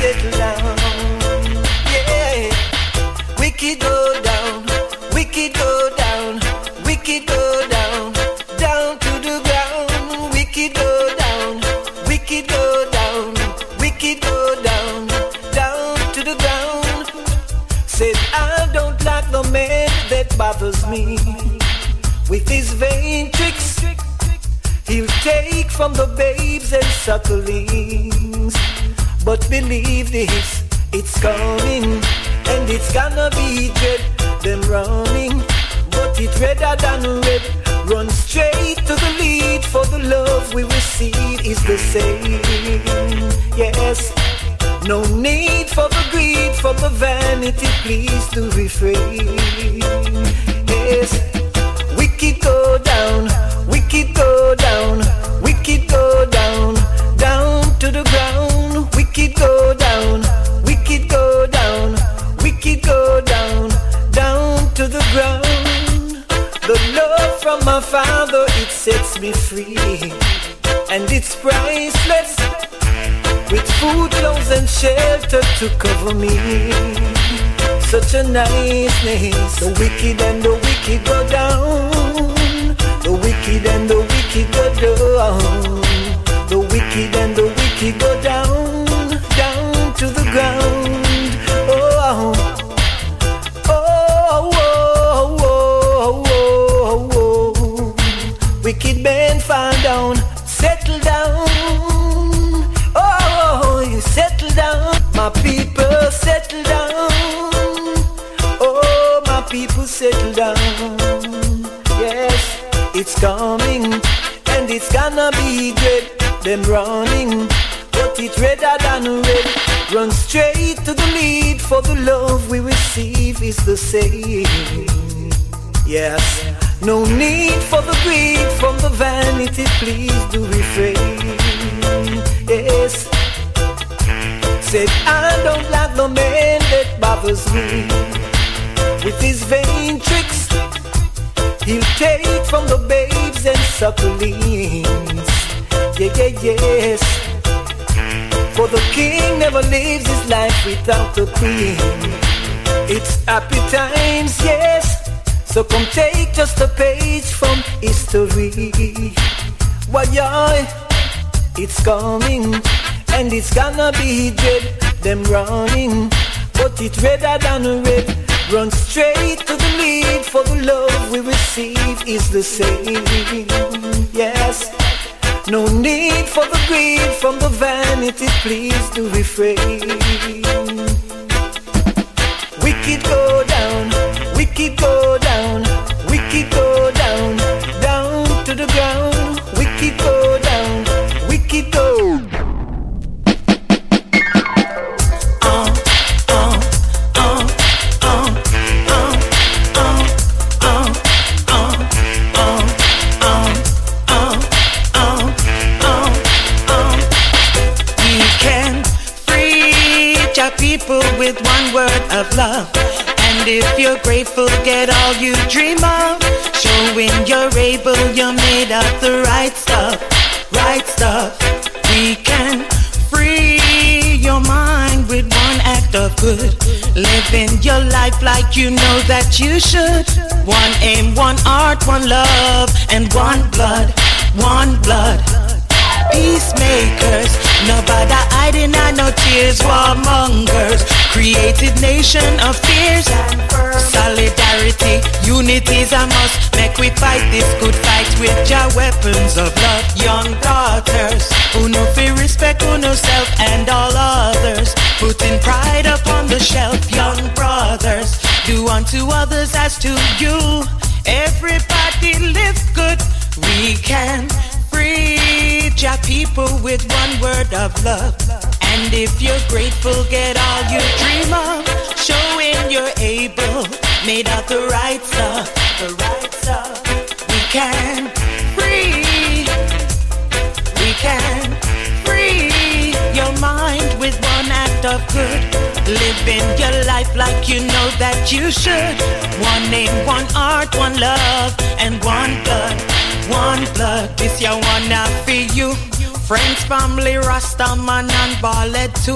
settle down. Yeah, wicked go down, wicked go down, wicked go down, down to the ground. Wicked go down, wicked go down, wicked go down, down to the ground. Said I don't like the man that bothers me with his vain tricks. He'll take from the babes and sucklings. But believe this, it's coming, and it's gonna be dread. Them running, but it's redder than red. Run straight to the lead, for the love we receive is the same. Yes, no need for the greed, for the vanity, please to refrain. Yes, wicked go down, wicked go down, wicked go down, down to the ground. Wicked go down, wicked go down, wicked go down, down to the ground. The love from my Father, it sets me free, and it's priceless, with food, clothes and shelter to cover me. Such a niceness. The wicked and the wicked go down, the wicked and the wicked go down, the wicked and the wicked go down, down to the ground. Oh, oh, oh, oh, oh, oh. Wicked man fall down, settle down. Oh, you settle down, my people settle down. Oh, my people settle down. Yes, it's coming, and it's gonna be great. Them running, but it's redder than red. Run straight to the lead, for the love we receive is the same. Yes, no need for the greed, from the vanity, please do refrain. Yes, said I don't like the man that bothers me with his vain tricks. He'll take from the babes and sucklings. Yeah, yeah, yes. For the king never lives his life without the queen. It's happy times, yes. So come take just a page from history. Why, it's coming, and it's gonna be dread. Them running, but it's redder than red. Run straight to the lead, for the love we receive is the same. Yes, no need for the greed, from the vanity, please do refrain. Wicked go down, wicked go down, wicked go down, down to the ground. Wicked go down, wicked go. People with one word of love, and if you're grateful, get all you dream of. Showing you're able, you're made of the right stuff, right stuff. We can free your mind with one act of good, living your life like you know that you should. One aim, one art, one love, and one blood, one blood. Peacemakers, nobody hiding and no tears, warmongers. Created nation of fears. Solidarity, unity's a must. Make we fight this good fight with your weapons of love. Young daughters, who know fear, respect, who know self and all others. Putting pride upon the shelf. Young brothers, do unto others as to you. Everybody live good. We can free your people with one word of love. And if you're grateful, get all you dream of. Showing you're able, made of the right stuff, the right stuff. We can free, we can free your mind with one act of good. Living your life like you know that you should. One name, one art, one love, and one blood. One blood, this your one now for you. Friends, family, Rastaman and Ballet too.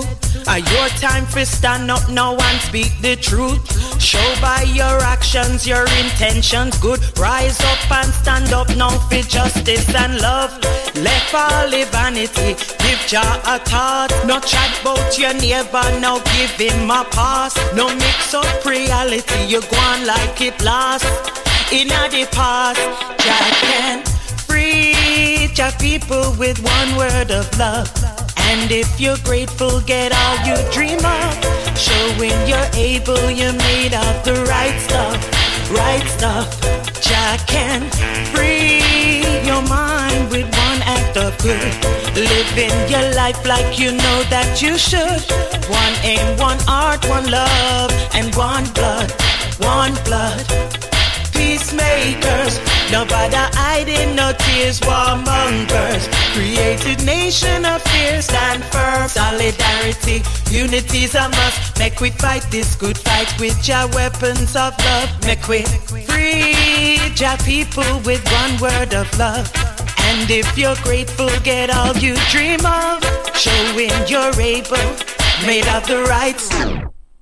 Your time for stand up now and speak the truth. Show by your actions, your intentions good. Rise up and stand up now for justice and love. Left all the vanity, give Jah a thought. No chat about your neighbor, now give him a pass. No mix up reality, you go on like it last. In the past, Jah can free Jah people with one word of love. And if you're grateful, get all you dream of. Showing you're able, you're made of the right stuff. Right stuff. Jah can free your mind with one act of good. Living your life like you know that you should. One aim, one art, one love, and one blood. One blood. Peacemakers, nobody hiding, no tears, warmongers. Created nation of fear, stand firm. Solidarity, unity's a must. Make we fight this good fight with Jah weapons of love. Make we free Jah people with one word of love. And if you're grateful, get all you dream of. Showing you're able, made of the right stuff.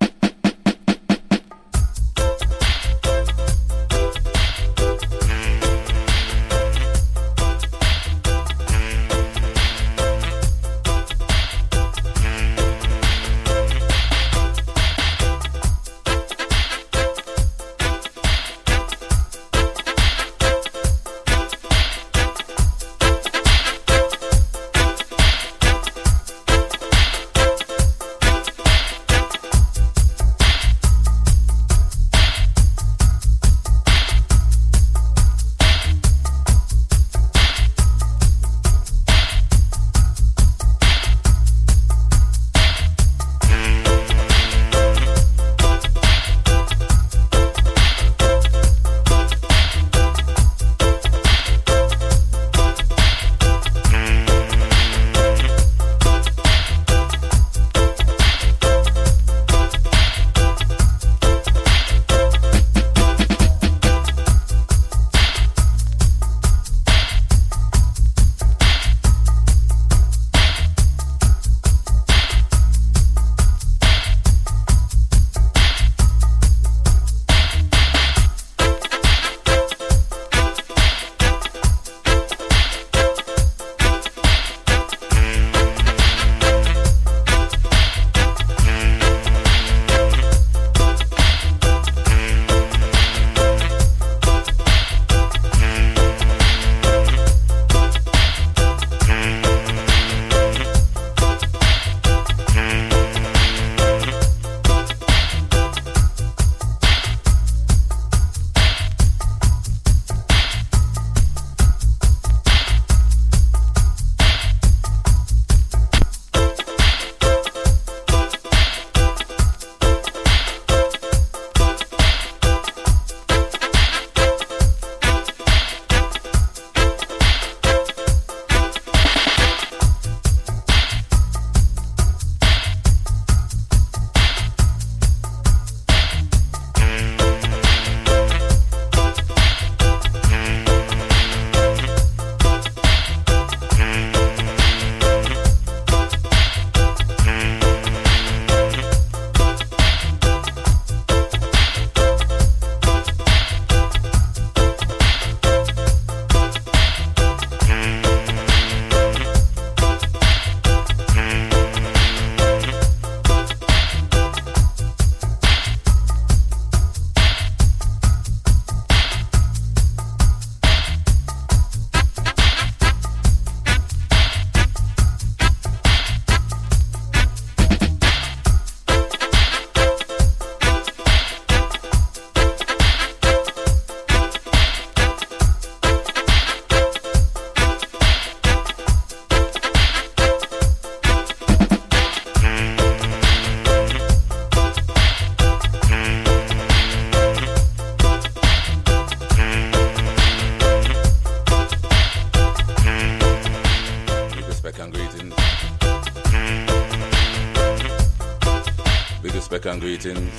respect and greetings.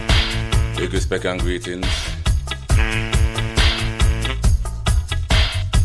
Big respect and greetings.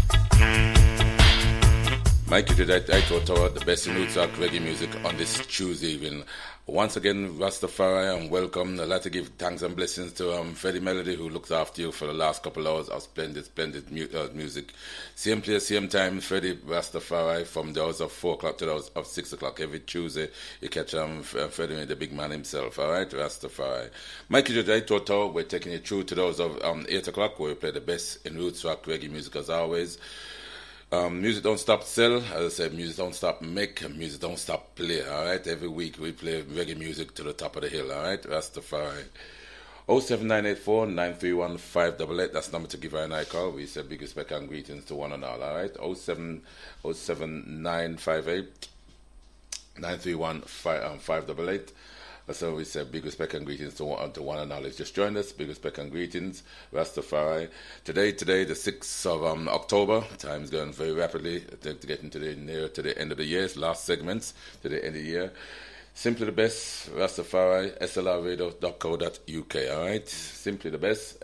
Mikey today, I thought about the best in roots rock reggae music on this Tuesday evening. Once again, Rastafari, and welcome. I'd like to give thanks and blessings to Freddie Melody, who looks after you for the last couple of hours of splendid music. Same place, same time, Freddie Rastafari, from the hours of 4 o'clock to the hours of 6 o'clock every Tuesday. You catch Freddie, the big man himself, all right, Rastafari. Mikey today, Toto, we're taking you through to those of 8 o'clock, where we play the best in roots rock reggae music as always. Music don't stop sell. As I said, music don't stop make, music don't stop play, alright? Every week we play reggae music to the top of the hill, alright? Rastafari. 07984 931 588. That's the number to give her an eye call. We say big respect and greetings to one and all, alright? 07958 931 588. So we say big respect and greetings to one and all. If just joined us, big respect and greetings, Rastafari. Today, the 6th of October. Time's going very rapidly. Getting near to the end of the year. It's last segments to the end of the year. Simply the best, Rastafari, slrradio.co.uk. All right, simply the best,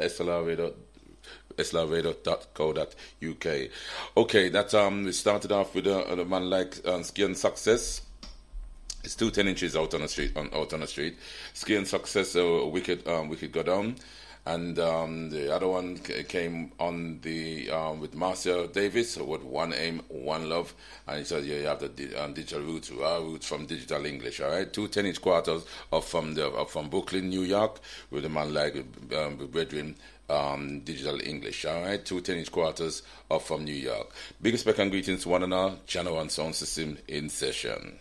slrradio.co.uk. Okay, that's we started off with a man like Ski and Success. It's 2 10-inches out on the street. Ski and Success, Wicked Go Down, and the other one came on the with Marcia Davis with One Aim, One Love, and he said you have the digital roots, raw roots from digital English. All right, 2 10-inch quarters from Brooklyn, New York, with a man like Brethren. Digital English, all right. 2 10-inch quarters from New York. Big respect and greetings to one and all. Channel 1 sound system in session.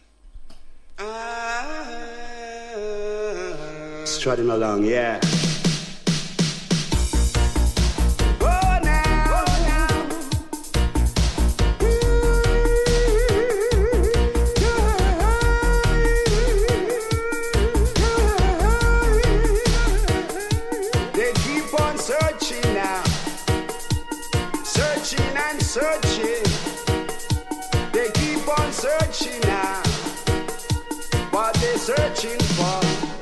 Strutting along, yeah. They keep on searching now, searching and searching. They keep on searching now. What they're searching for.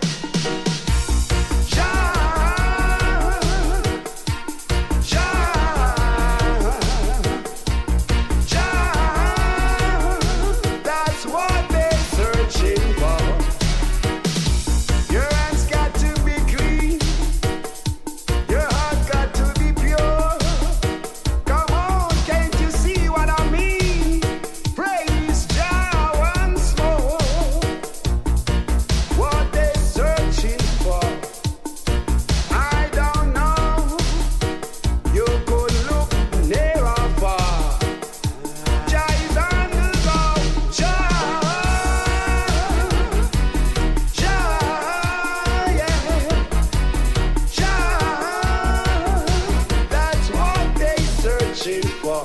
Jah, Jah, Jah. That's what they're searching for. Your hands got to be clean. Your heart got to be pure. Come on, can't you see what I mean? Praise Jah once more. What they searching for, I don't know. You could look near or far. Jah is on the go. Jah, Jah, yeah. Jah, that's what they searching for.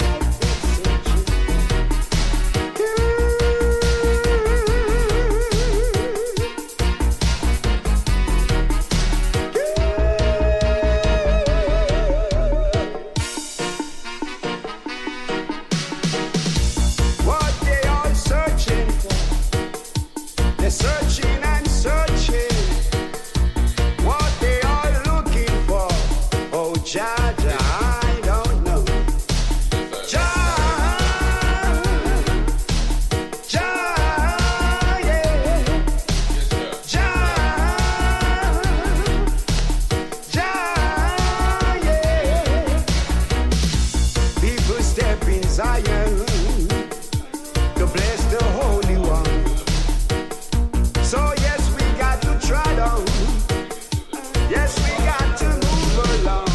What they all searching for, they're searching and searching. What they all looking for, oh Jah, Jah, I don't know. Jah, Jah, yeah. Jah, Jah, yeah. People step in Zion to bless the Holy One. So yes, we got to trot on. Yes, we got to move along.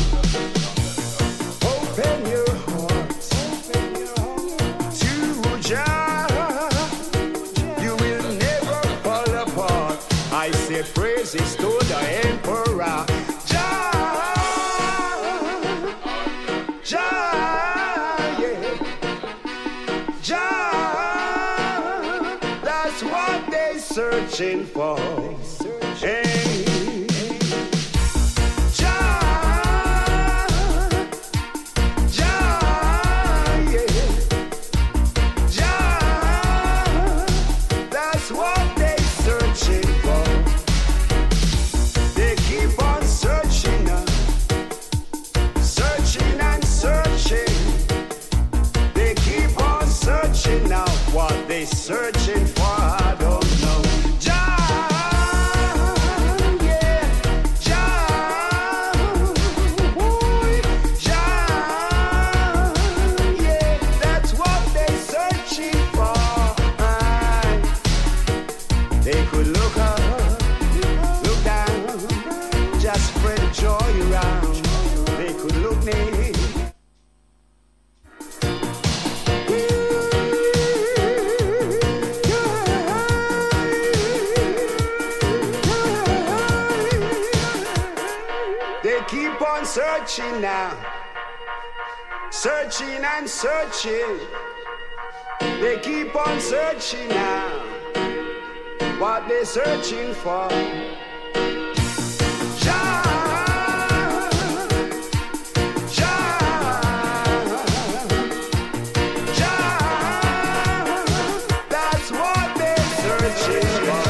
Open your hearts to Jah. You will never fall apart. I say praises to the Emperor. Jah, Jah, yeah. Jah, that's what they searching for. Hey. Jah, Jah, yeah. Jah, that's what they searching for. They keep on searching, searching and searching. They keep on searching now. joy around. They could look me. They keep on searching now, searching and searching. They keep on searching now, what they searching for. Jah, Jah, Jah, that's what they searching for.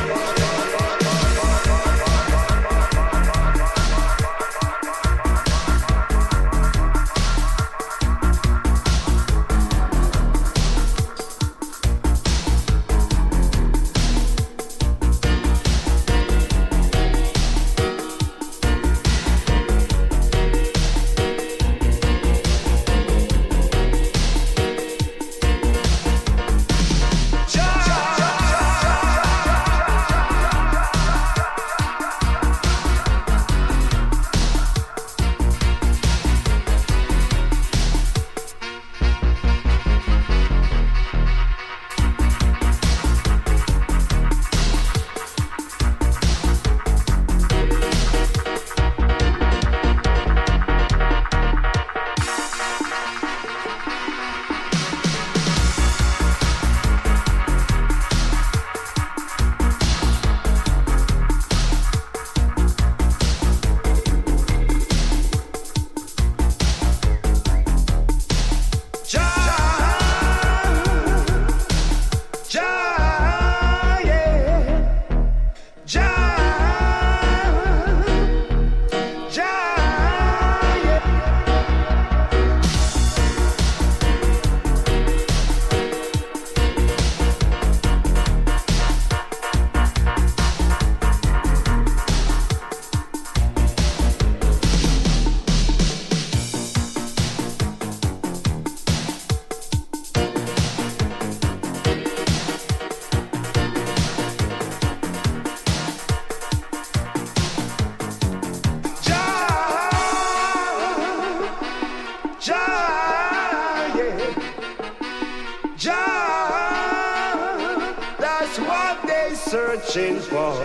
That's what they searching for.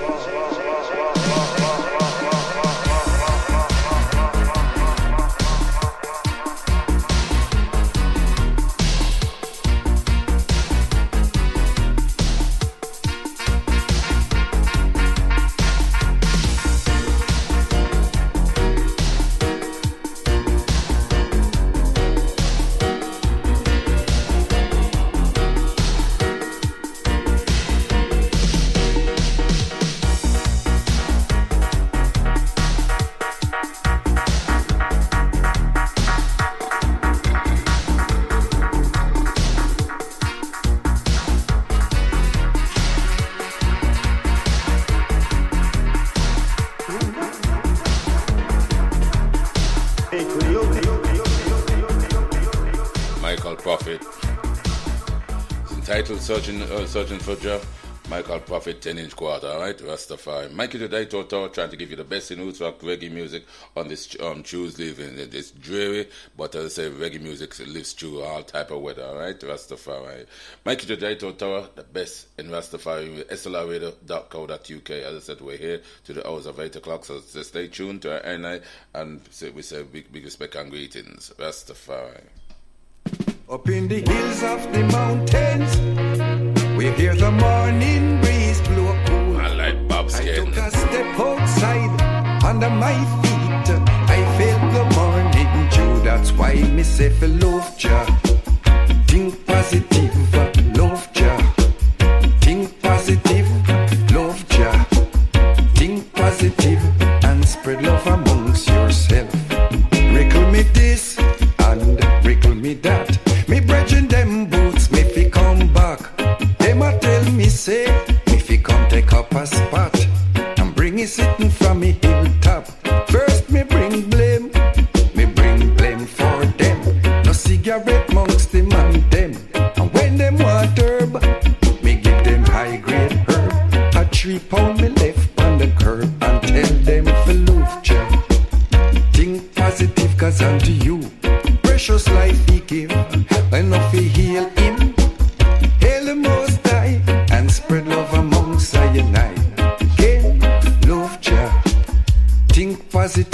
Michael Prophet. It's entitled Searching for Jah. Michael Prophet 10-inch quarter, alright? Rastafari. Mikey today, Toto, trying to give you the best in roots rock reggae music on this Tuesday evening. It's dreary, but as I say, reggae music lives through all type of weather, alright? Rastafari. Mikey today, Toto, the best in Rastafari, slrradio.co.uk. As I said, we're here to the hours of 8 o'clock, so stay tuned to our NI, and we say big respect and greetings. Rastafari. Up in the hills of the mountains, we hear the morning breeze blow cool. I like Bob's I skin. took a step outside, under my feet I felt the morning dew. That's why me say for love Jah. Think positive, love Jah. Think positive, love Jah. Think positive and spread love amongst yourself. Wrinkle me this and wrinkle me that. Me brethren them boots, me fi come back. Them a tell me say, me fi come take up a spot and bring it sitting from me hilltop. First me bring blame for them. No cigarette monks them and them. And when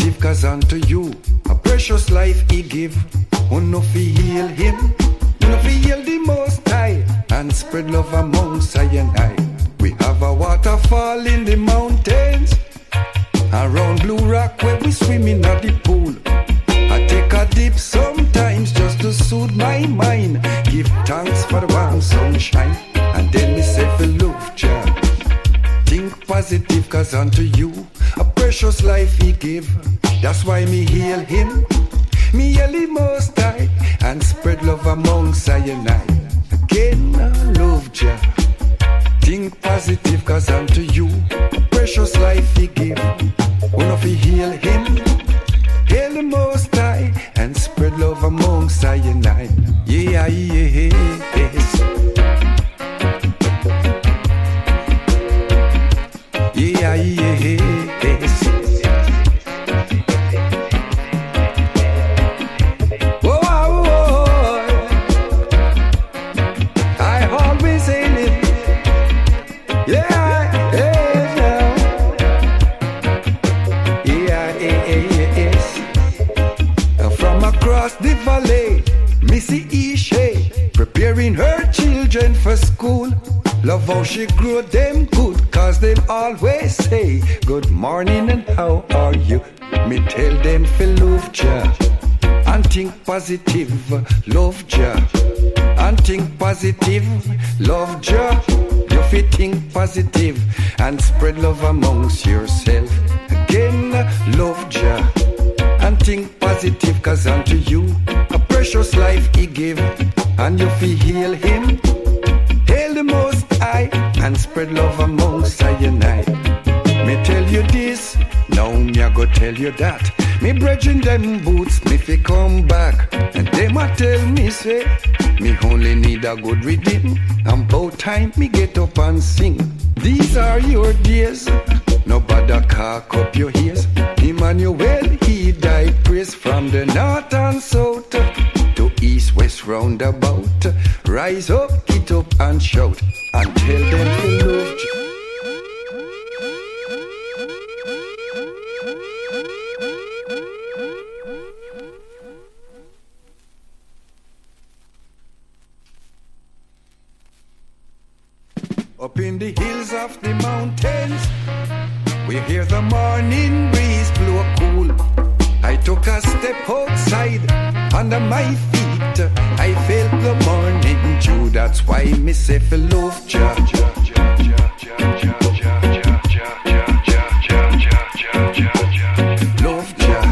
positive, cause unto you a precious life he give. Who no fi heal him, who no fi heal the Most High, and spread love amongst I and I. We have a waterfall in the mountains, around Blue Rock where we swim in at the pool. I take a dip sometimes just to soothe my mind. Give thanks for the warm sunshine, and then me say for love Jah. Think positive, cause unto you a precious life he give. That's why me heal him, me heal the Most High, and spread love amongst I and I. Again I love Jah. Think positive, cause unto you a precious life he give. One of he heal him, hail the Most High, and spread love amongst I and I. Yeah, yes. Yeah, yes. Oh, oh, oh. I always hail him. Yeah, yes. From across the valley, Missy Ishe, preparing her children for school. Love how she grew them good, cause them always say good morning and how are you. Me tell them fi love Jah and think positive, love Jah and think positive, love Jah. You fi think positive and spread love amongst yourself. Again, love Jah and think positive, cause unto you a precious life he give, and you fi heal him, hail the Most High, and spread love amongst I and I. Me tell you this, now me a go tell you that. Me brethren them boots, me fi come back, and them a tell me say, me only need a good rhythm, and bout time me get up and sing. These are your days, nobody cock up your ears. Emmanuel, he died praise from the north and south to east, west, roundabout. Rise up, get up and shout, and tell them to love you. Up in the hills of the mountains, we hear the morning breeze blow cool. I took a step outside, under my feet I felt the morning dew. That's why me say for love Jah. Love Jah.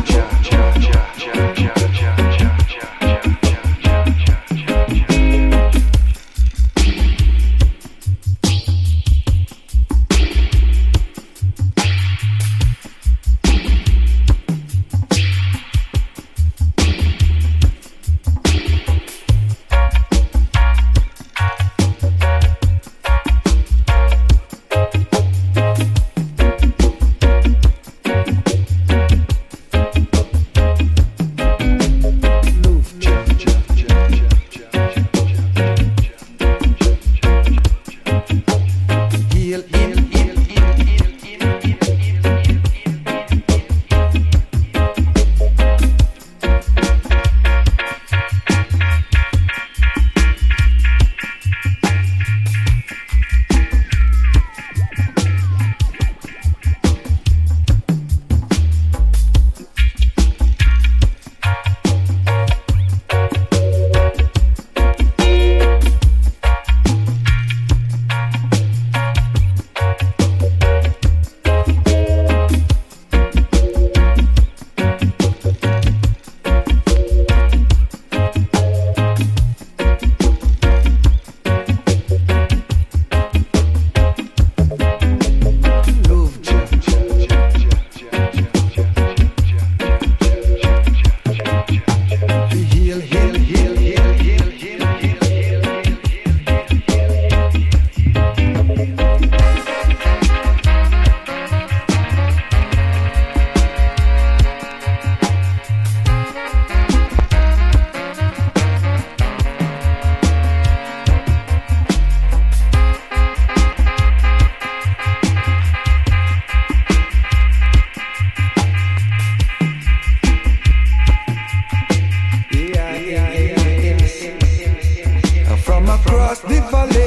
across the valley.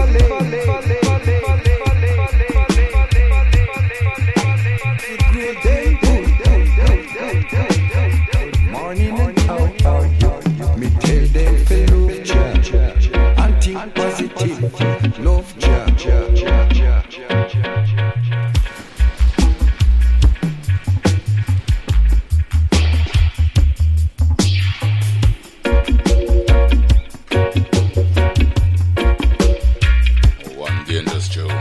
Morning and how are you? Me tell them to love Jah and think positive. Love Jah. One dangerous tune.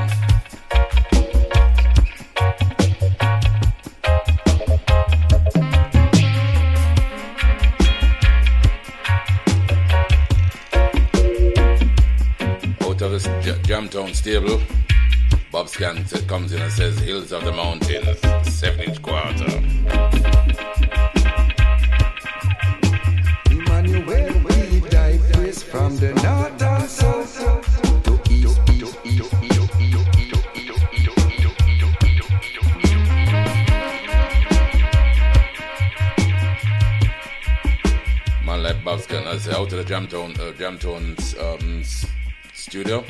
Out of this Jamtown stable, Bob Scan comes in and says, Hills of the Mountains, 7-inch quarter. Emmanuel, we digress from the north and south to east. Man like Bob Scan, I say, out of the Jamtown's studio.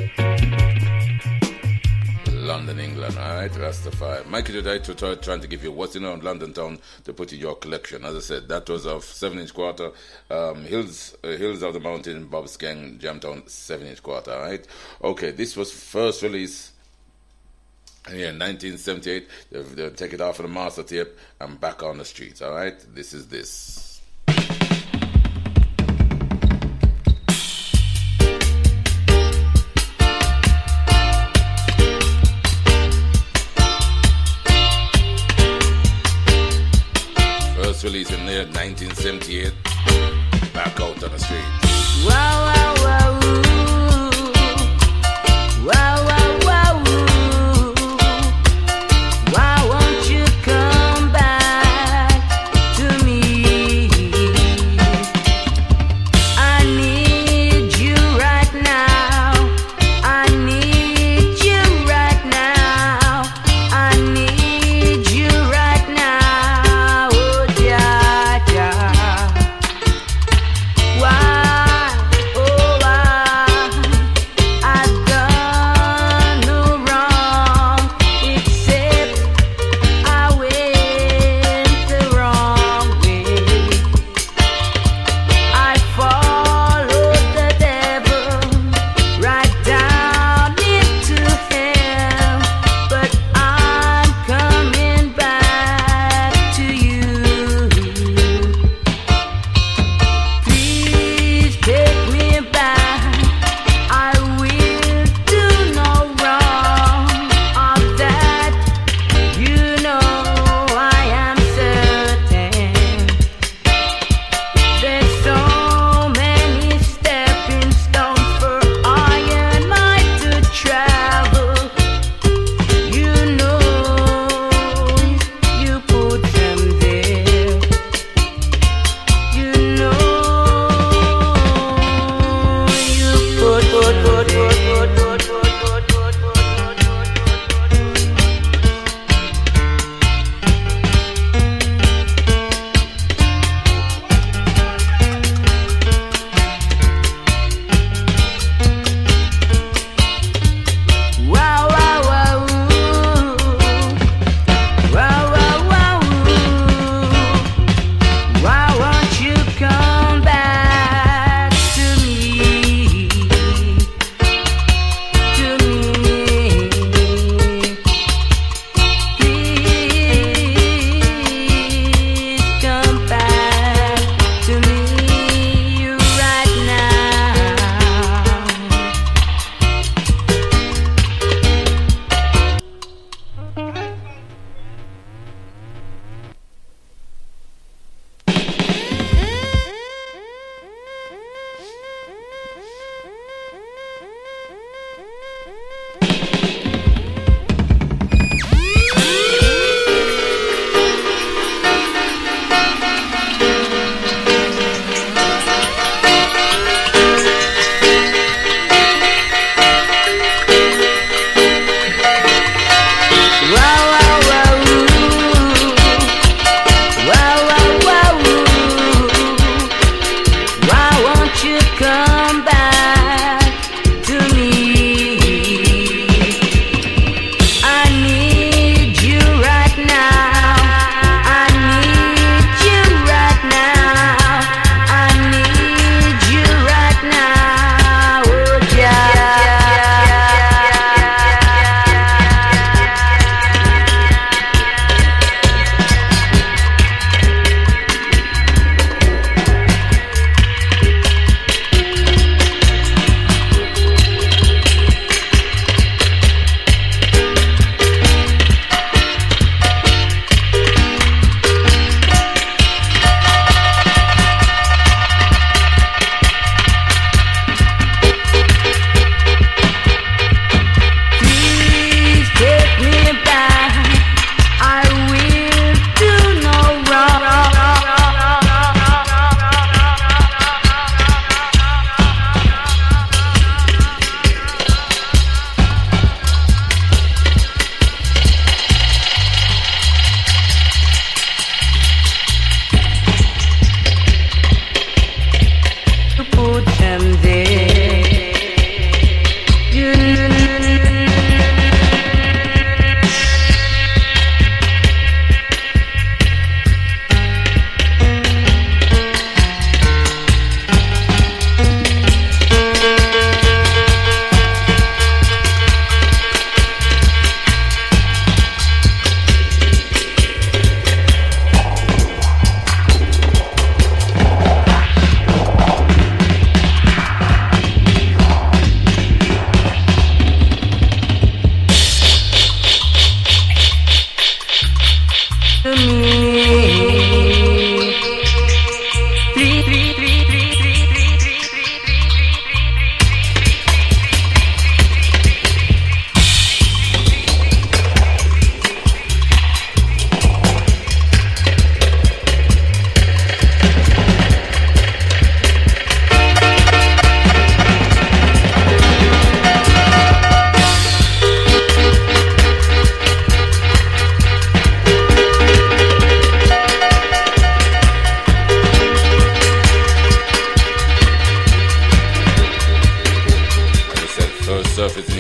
London, England, alright, Rastafari. Mikey today trying to give you what's in on London town to put in your collection. As I said, that was of 7-inch quarter, Hills of the Mountain, Bob's Gang, Jamtown, 7-inch quarter, alright? Okay, this was first release in 1978. They'll take it off of the master tape and back on the streets, alright? This is this. Released in there 1978, back out on the street. Wow, wow, wow, wow, wow, wow, why won't you come back to me? I need you right now. I need you right now. I need you right now. Why, oh why?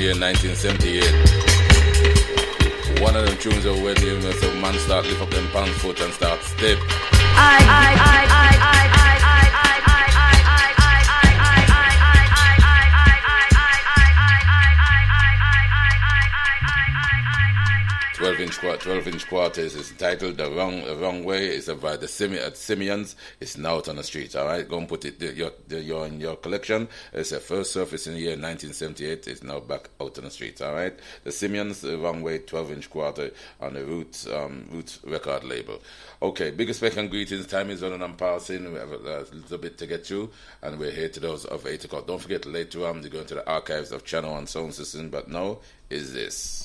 year 1978. One of them tunes are when you know, some man start lift up them pants foot and start step. I 12-inch quarters is titled The Wrong Way. It's about the Simians. It's now out on the street. All right, go and put it you're in your collection. It's a first surface in the year 1978. It's now back out on the street. All right, the Simians, The Wrong Way, 12-inch quarter on the Roots record label. Okay, big respect and greetings. Time is running and passing. We have a little bit to get through, and we're here to those of 8 o'clock. Don't forget later on to go into the archives of Channel 1 Sound System. But now is this.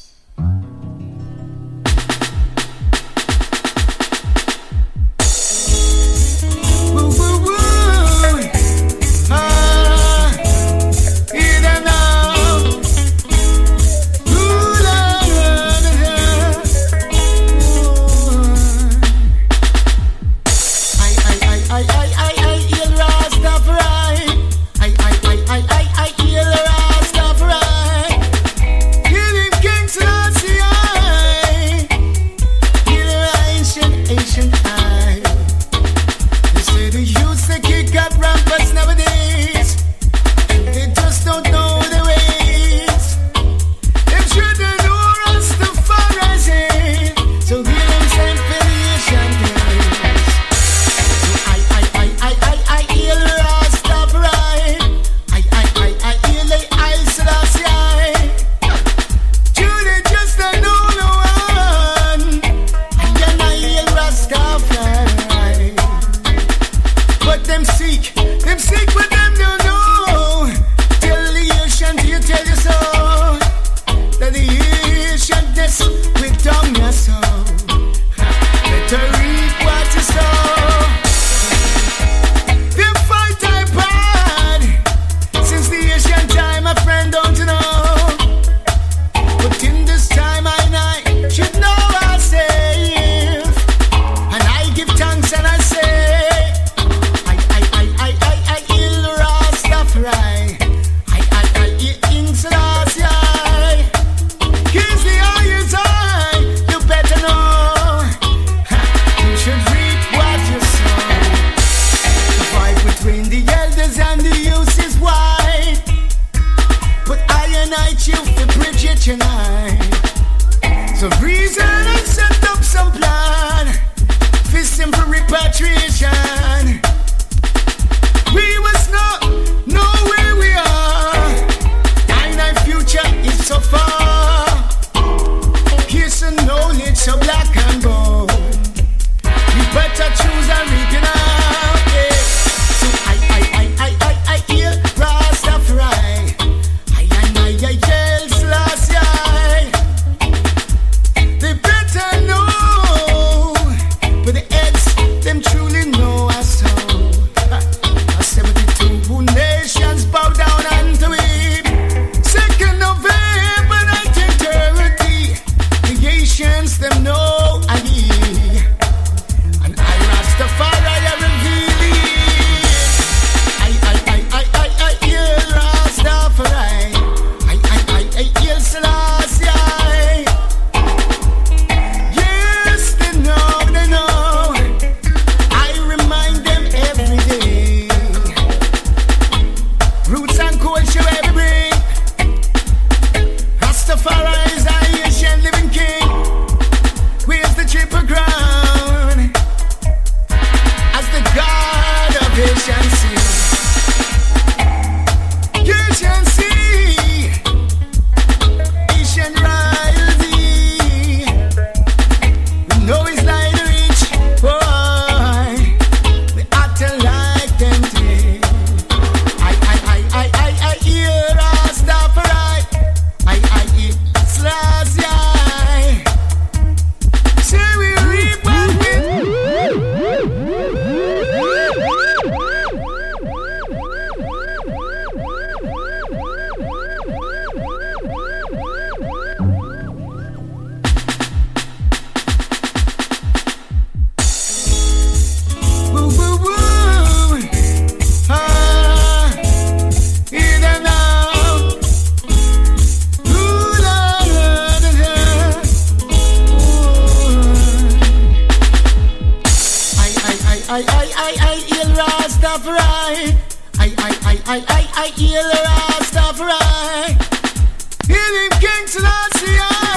heal Rastafari. I heal Rastafari. Healing King Selassie.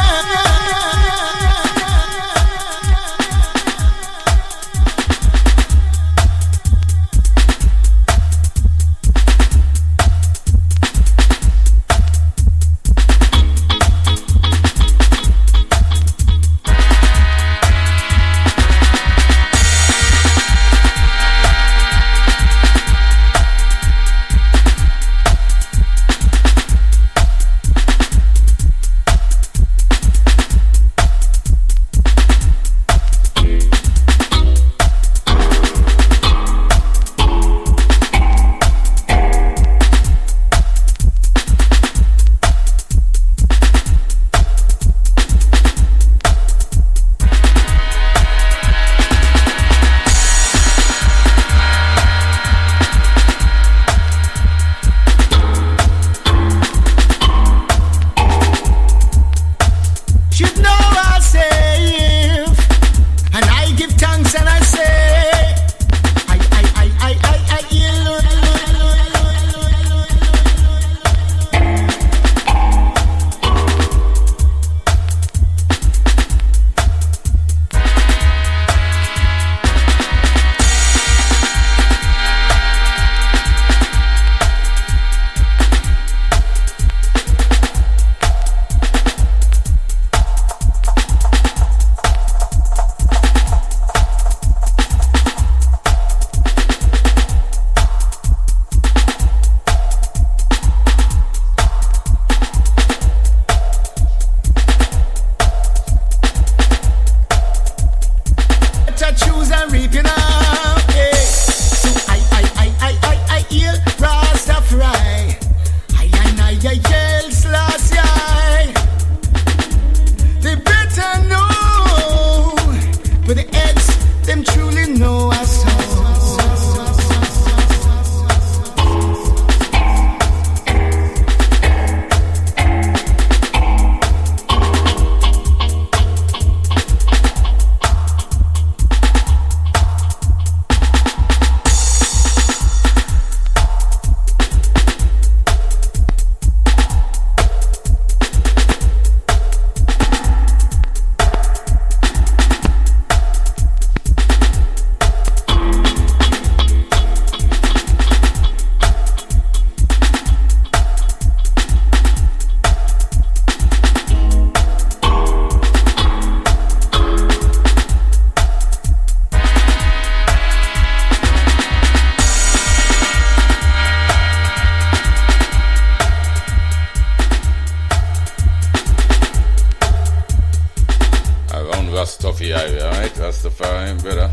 Stuffy area, alright? That's the fine, brother.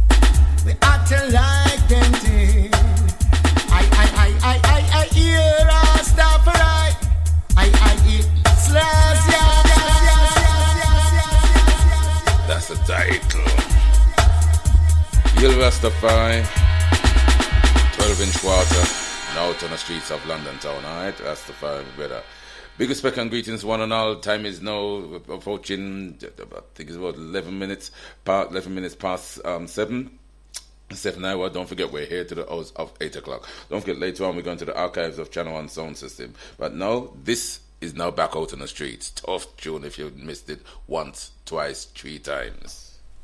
We ought to like them things. I hear Rastafari. I eat slash. That's the title. Heal Rastafari. 12-inch water. Now out on the streets of London town, alright? Rastafari, brother. Big respect and greetings, one and all. Time is now approaching, I think it's about 11 minutes past 7. 7 hours. Don't forget, we're here to the hours of 8 o'clock. Don't forget, later on, we're going to the archives of Channel 1 sound system. But now, this is now back out on the streets. Tough tune if you missed it once, twice, 3 times.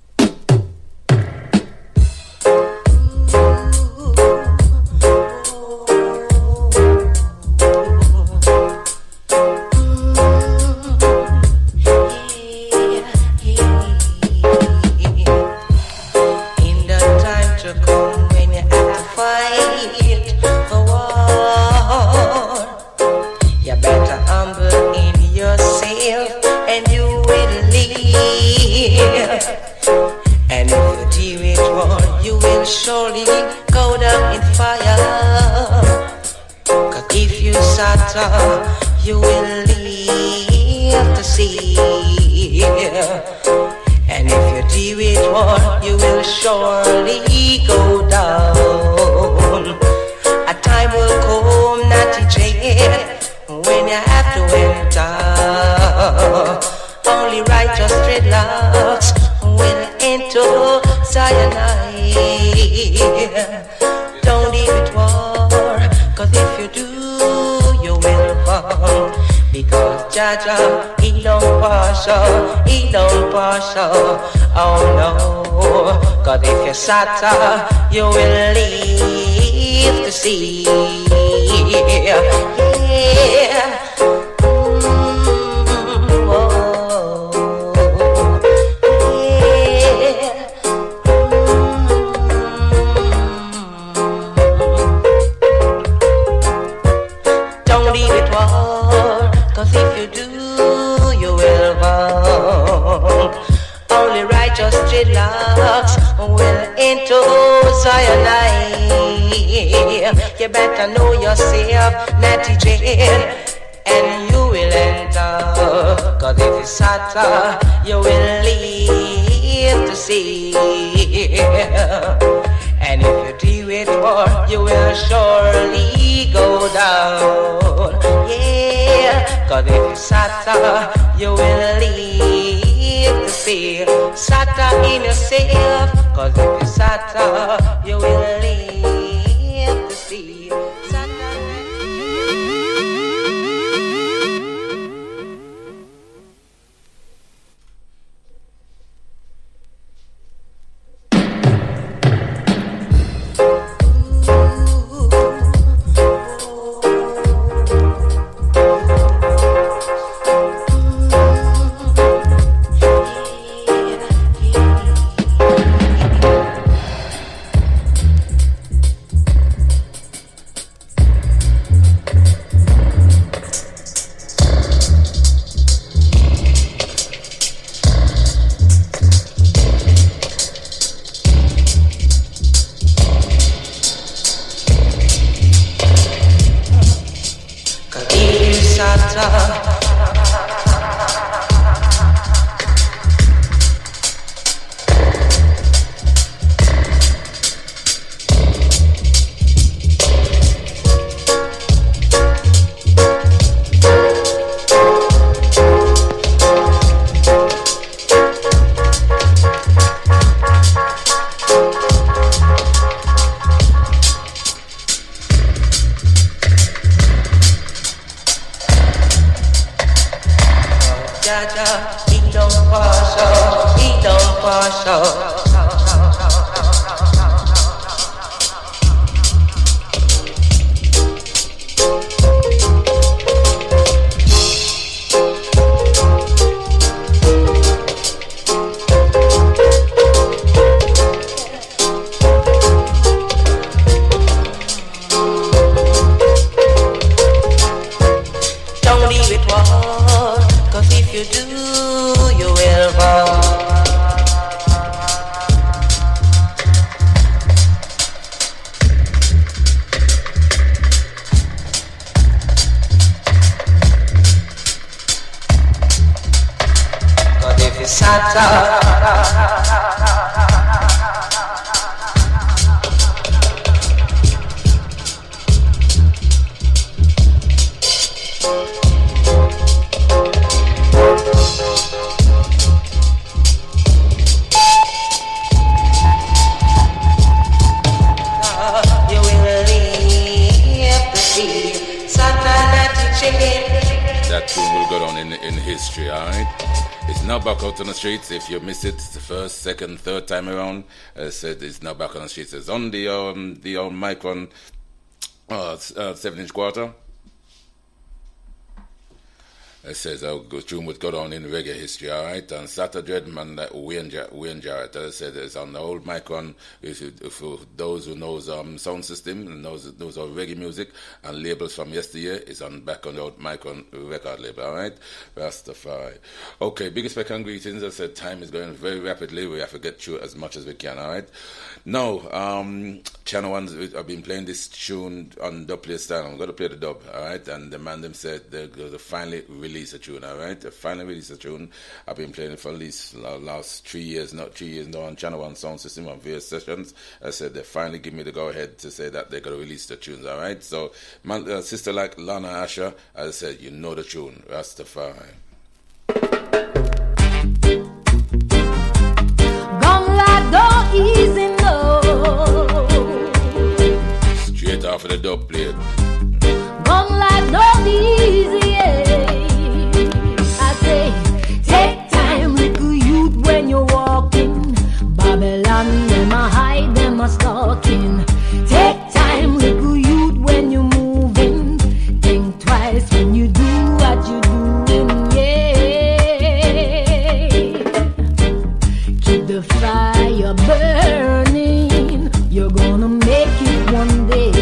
Surely go down in fire. 'Cause if you suffer, you will live to see. And if you deal with war, you will surely go down. A time will come, not yet, when you have to enter. Only righteous dreadlocks will enter Zion. Jaja, he don't partial, oh no. Cause if you sata, you will leave the sea. Yeah. Don't leave it war, cause if you do, you will walk. Only righteous dreadlocks will into Zion. You better know yourself, Natty Jane, and you will enter. Cause if you sata, you will leave to see. And if you do it war, you will surely go down. Yeah, cause if you sata, you will leave to see. Sata in yourself, cause if you sata, you will leave to see. If you miss it the first, second, third time around, as I said, it's now back on the streets. It's on the Micron 7-inch quarter. It says I'll go through what got on in reggae history, alright? And Sata Dreadman, Wayne Jarrett, as I said, it's on the old Micron. For those who knows sound system and knows our reggae music and labels from yesteryear, it's back on the old Micron record label, alright? Rastafari. Okay, biggest respect and greetings. As I said, time is going very rapidly. We have to get through as much as we can, alright? Now, Channel 1, I've been playing this tune on dub play style. I'm going to play the dub, alright? And the man them said they're going to finally release a tune, alright? They finally release a tune. I've been playing it for at least last 3 years now on Channel 1 sound system on various sessions. I said they finally give me the go ahead to say that they're going to release the tunes, alright? So, sister like Lana Asher, as I said, you know the tune, Rastafari. Gone like go easy no. Straight off of the dub plate. Gone like no easy, yeah. stalking. Take time, little youth, when you're moving. Think twice when you do what you're doing, yeah. Keep the fire burning. You're gonna make it one day.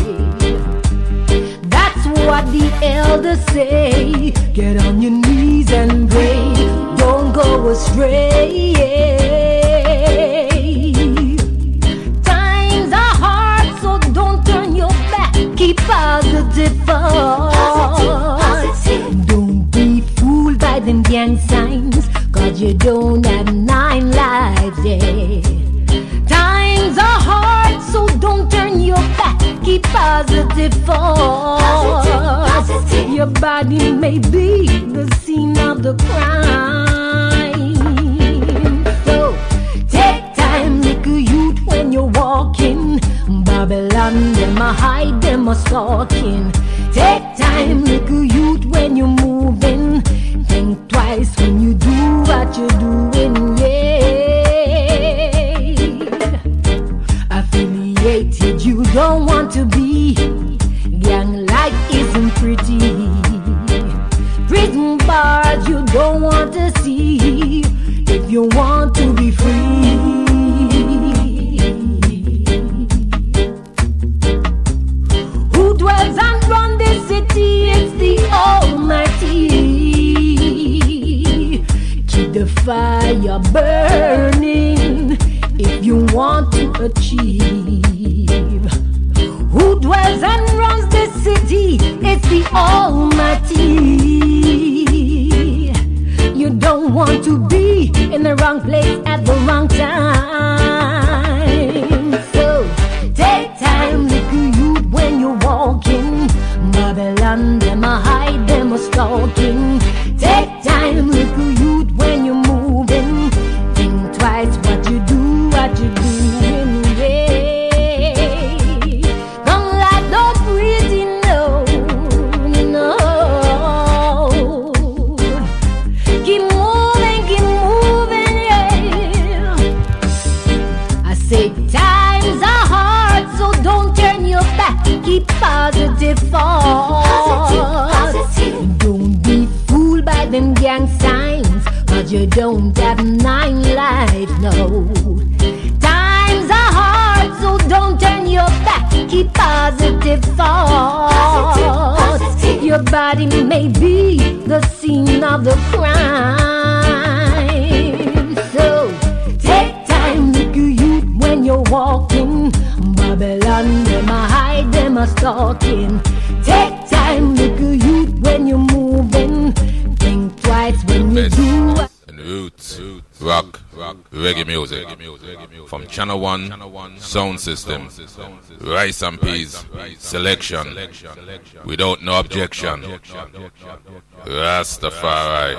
That's what the elders say. Get on your knees and pray. Don't go astray. Times are hard, so don't turn your back. Keep positive thoughts. Don't be fooled by them gang signs, 'cause you don't have 9 lives, yeah. Times are hard, so don't turn your back. Keep positive thoughts. Your body may be the scene of the crime. So take time, little youth, when you're walking. Babylon, them a hide, them a stalking. Take time, little youth, when you're moving. Think twice when you do what you're doing, yeah. Affiliated, you don't want to be. Gang life isn't pretty. Prison bars you don't want to see. If you want to be free. Who dwells and runs this city? It's the Almighty. Keep the fire burning if you want to achieve. Who dwells and runs this city? It's the Almighty. You don't want to be in the wrong place at the wrong time. So take time, little youth, when you're walking. Babylon, them a hide, them a stalking. Take time, little youth, when you're moving. Think twice what you do, what you doing, yeah. Come like don't pretty, no, no. Keep moving, yeah. I say times are hard, so don't turn your back. Keep positive thoughts. Don't be fooled by them gang signs, 'cause you don't have 9 lives, no. Times are hard, so don't turn your back. Keep positive thoughts. Your body may be the scene of the crime. So take time, little youth, when you're walking. Babylon, them a hide, them a stalking. Take time, little youth, when you're moving. Think twice when you do. And roots, rock, reggae music from Channel 1 Sound System. Rice and peas selection without no objection. Rastafari.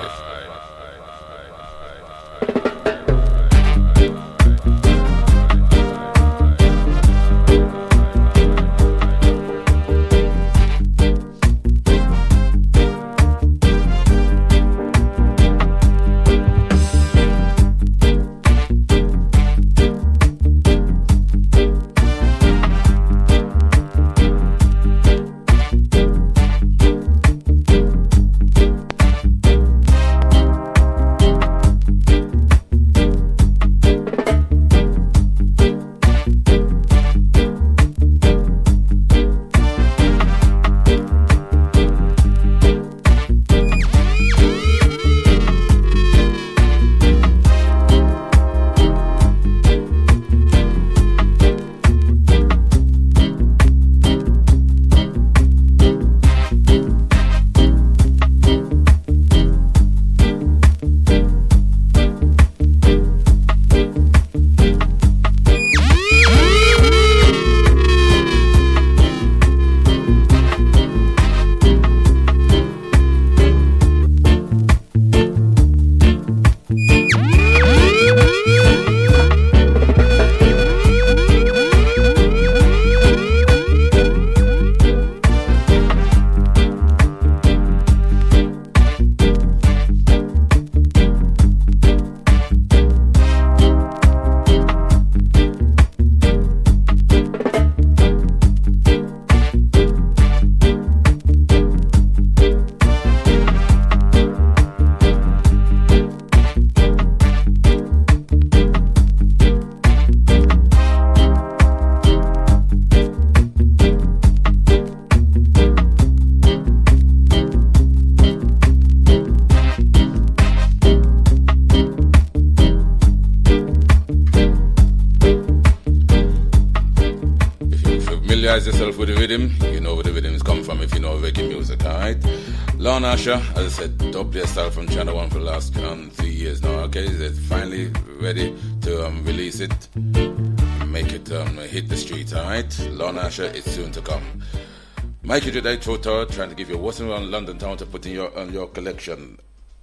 Familiarize yourself with the rhythm. You know where the rhythms come from if you know reggae music, alright? Lorne Asher, as I said, dub player style from Channel 1 for the last 3 years now, okay? They're finally ready to release it, make it hit the streets, alright? Lorne Asher is soon to come. Mikey Jedi Trotter trying to give you what's around London town to put in your collection.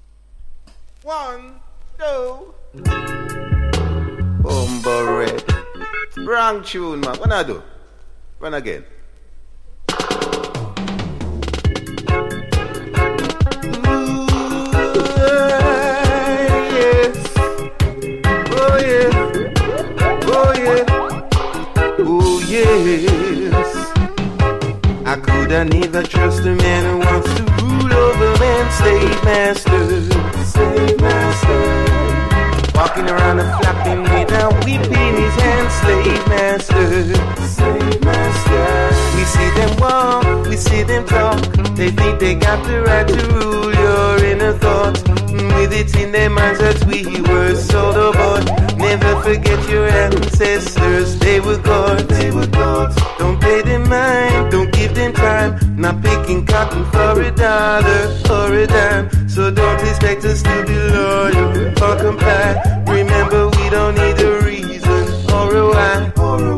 1, 2. Bumbo Red. Wrong tune, man. What I do? Run again. Yes. Oh yeah. Oh yeah. Oh yes. I coulda never trust a man who wants to rule over man, slave master, slave master. Walking around and flapping without whipping his hands, slave master, slave master. We see them walk, we see them talk. They think they got the right to rule your inner thoughts. With it in their minds that we were sold or bought. Never forget your ancestors, they were gods, they were gods. Don't pay them mind, don't give them time. Not picking cotton for $1 or a dime. So don't expect us to be loyal or comply. Remember we don't need a reason or a why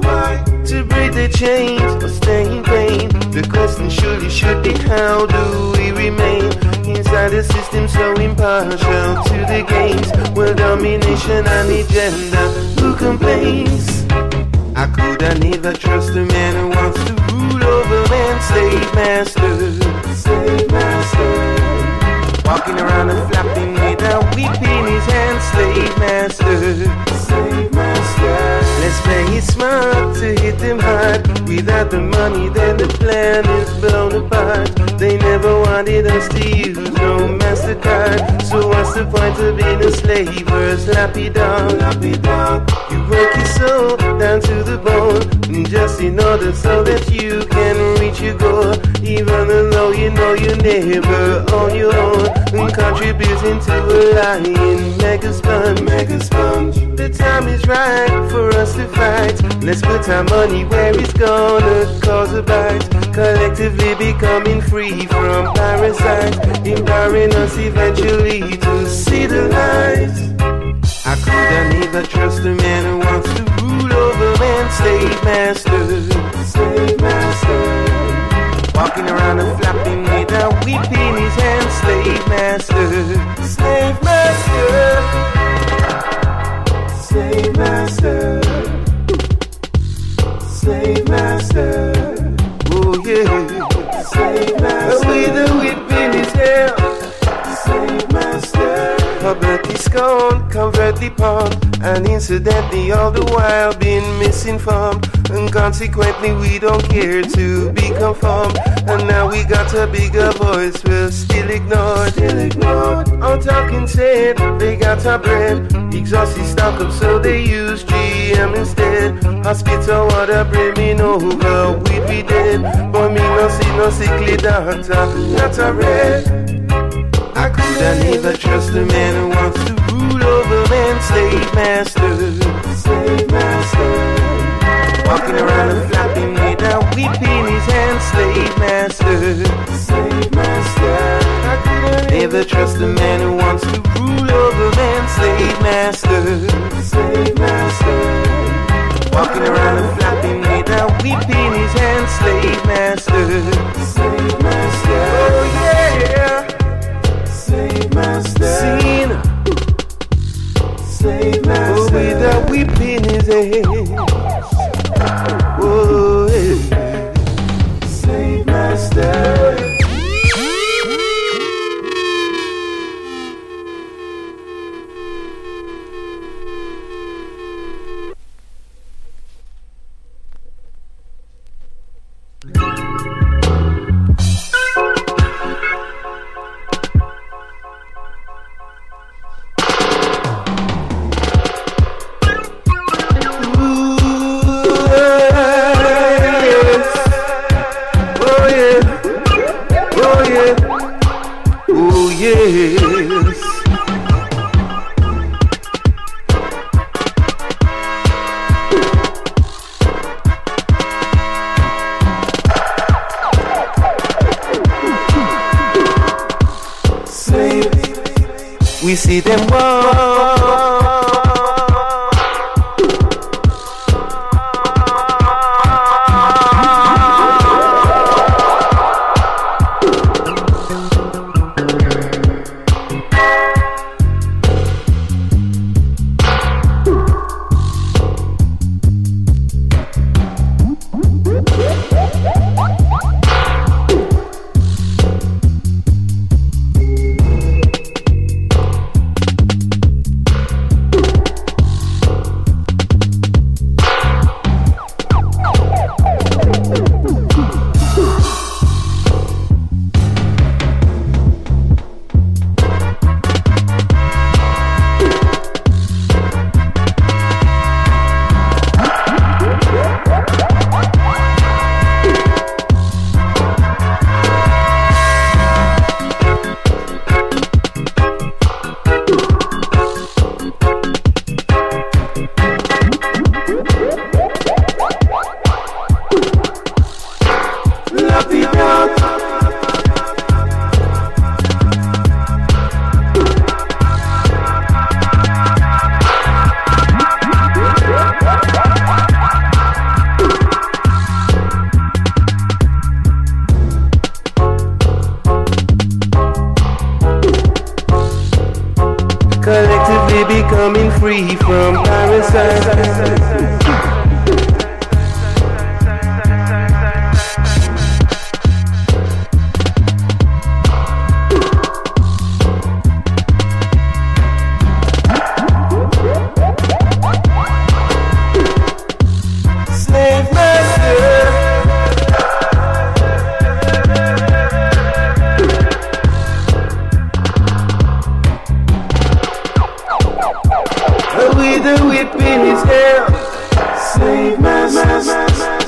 to break the chains or stay in pain. The question surely should be how do we remain inside a system so impartial to the games? Well, domination and agenda, who complains? I coulda never trust a man who wants to rule over man, slave master, slave master. Walking around and flapping without whipping his hands, slave master, slave master. Let's play it smart to hit them hard. Without the money, then the plan is blown apart. They never wanted us to use no MasterCard. So what's the point of being a slave or a slappy dog? You work your soul down to the bone, just in order so that you can reach your goal. Even though you know you're never on your own, contributing to a lying mega sponge. The time is right for us to fight. Let's put our money where it's gonna cause a bite. Collectively becoming free from parasites, empowering us eventually to see the light. I coulda never trust a man who wants to rule over man, slave master, slave master. Walking around and flapping without whipping his hands, slave master, slave master, slave master, slave master. Oh yeah, slave master. With a whip in his hand, slave master. Publicly scorned, covertly pawned, and incidentally all the while been misinformed. And consequently we don't care to be conformed. And now we got a bigger voice, we're still ignored. All talking said, they got our bread. Exhausted stock up so they use GM instead. Hospital water brimming over, we'd be dead. But me no see no sickly doctor, not a red. I coulda never trust a man who wants to rule over man, slave master, slave master. Walking around and flapping without whipping his hands, slave master, slave master. I coulda never trust a man who wants to rule over man, slave master, slave master. Walking around and flapping without whipping his hands, slave master, slave master. Oh yeah. Slave master, slave master. Oh, without whipping his ass. Oh, yeah. Slave master. we see them walk. Collectively becoming free from parasites. With a whip in his hair, slave master.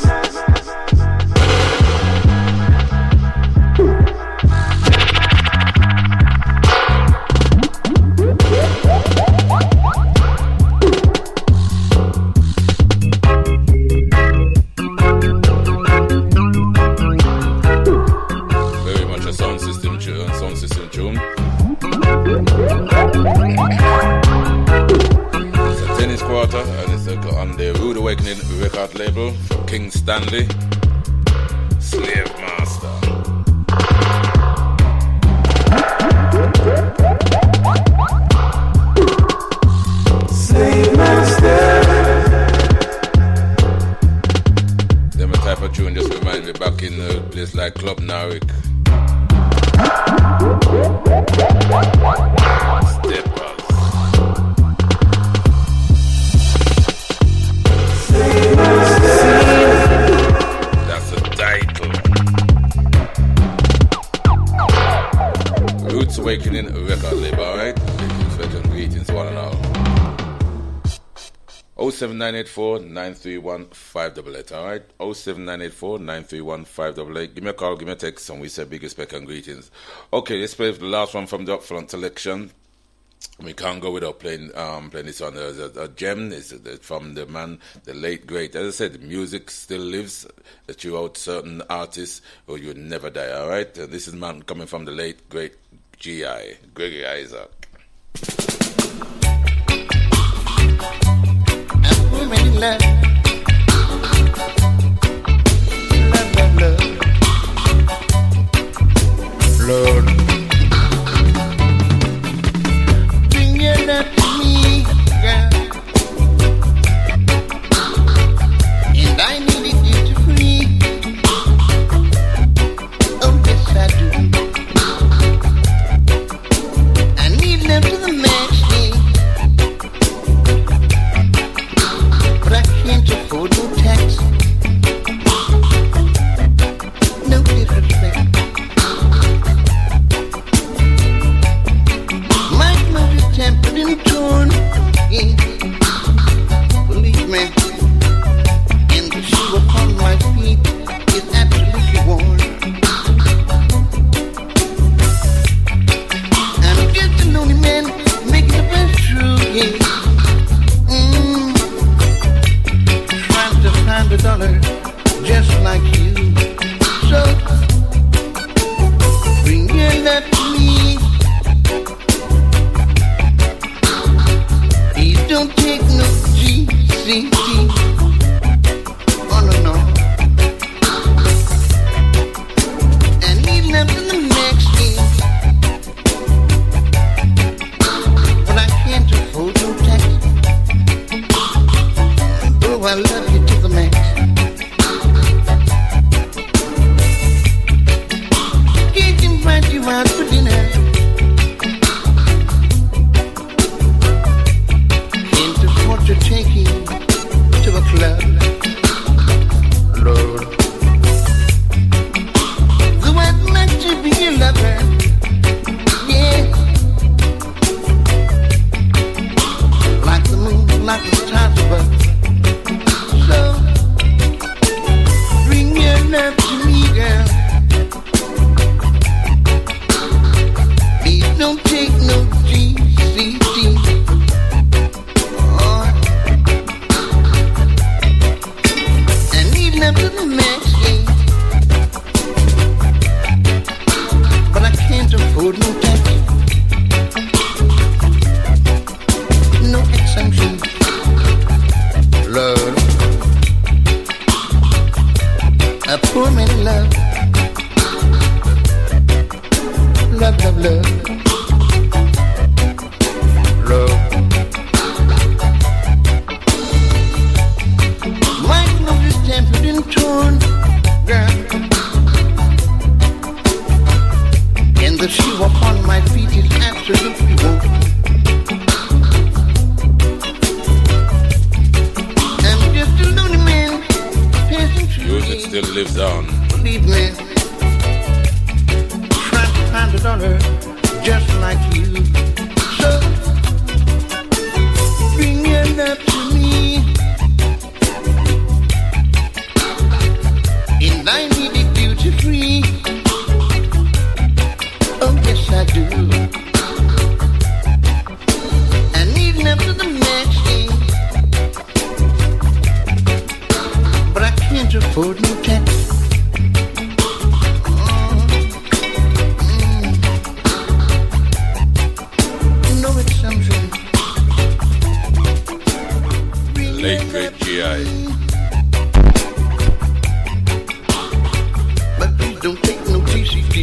Very much a sound system tune. Tennis Quarter, and it's on the Rude Awakening record label from King Stanley, Slave Master. Slave Master. Them a type of tune just remind me back in a place like Club Narek. Steppers. That's the title. Roots Awakening record label, alright? Greetings, one and all. 07984 931 588, alright? 07984 931 588. Give me a call, give me a text, and we say big respect and greetings. Okay, let's play the last one from the Upfront selection. We can't go without playing this one. There's a gem is from the man, the late great. As I said, music still lives throughout certain artists, or you never die. All right, this is man coming from the late great G.I. Gregory Isaac. Women love, love, love, love, Lord. Bring your love to me, girl, and I needed you to free. Oh yes I do. I need love to the max. Can't afford no tax, no disrespect. My love is tempered and torn, yeah. Believe me, and the shoe upon my feet is absolutely worn. I'm just a lonely man making the best true, yeah. $100 just like you. So bring your love to me, the matching, but I can't afford no taxi, no exemption. Lord, a poor man love, love, love, love, love. My love is tempered and torn, girl, and the shoe upon my feet is absolutely warm. Music still lives on. Believe me, trying to find $1 just like you. So bring your love to me, and I need it duty free. Oh yes I do. I need love to the matching, but I can't afford no tax. No exemption. Late great GI. But please don't take no TCD.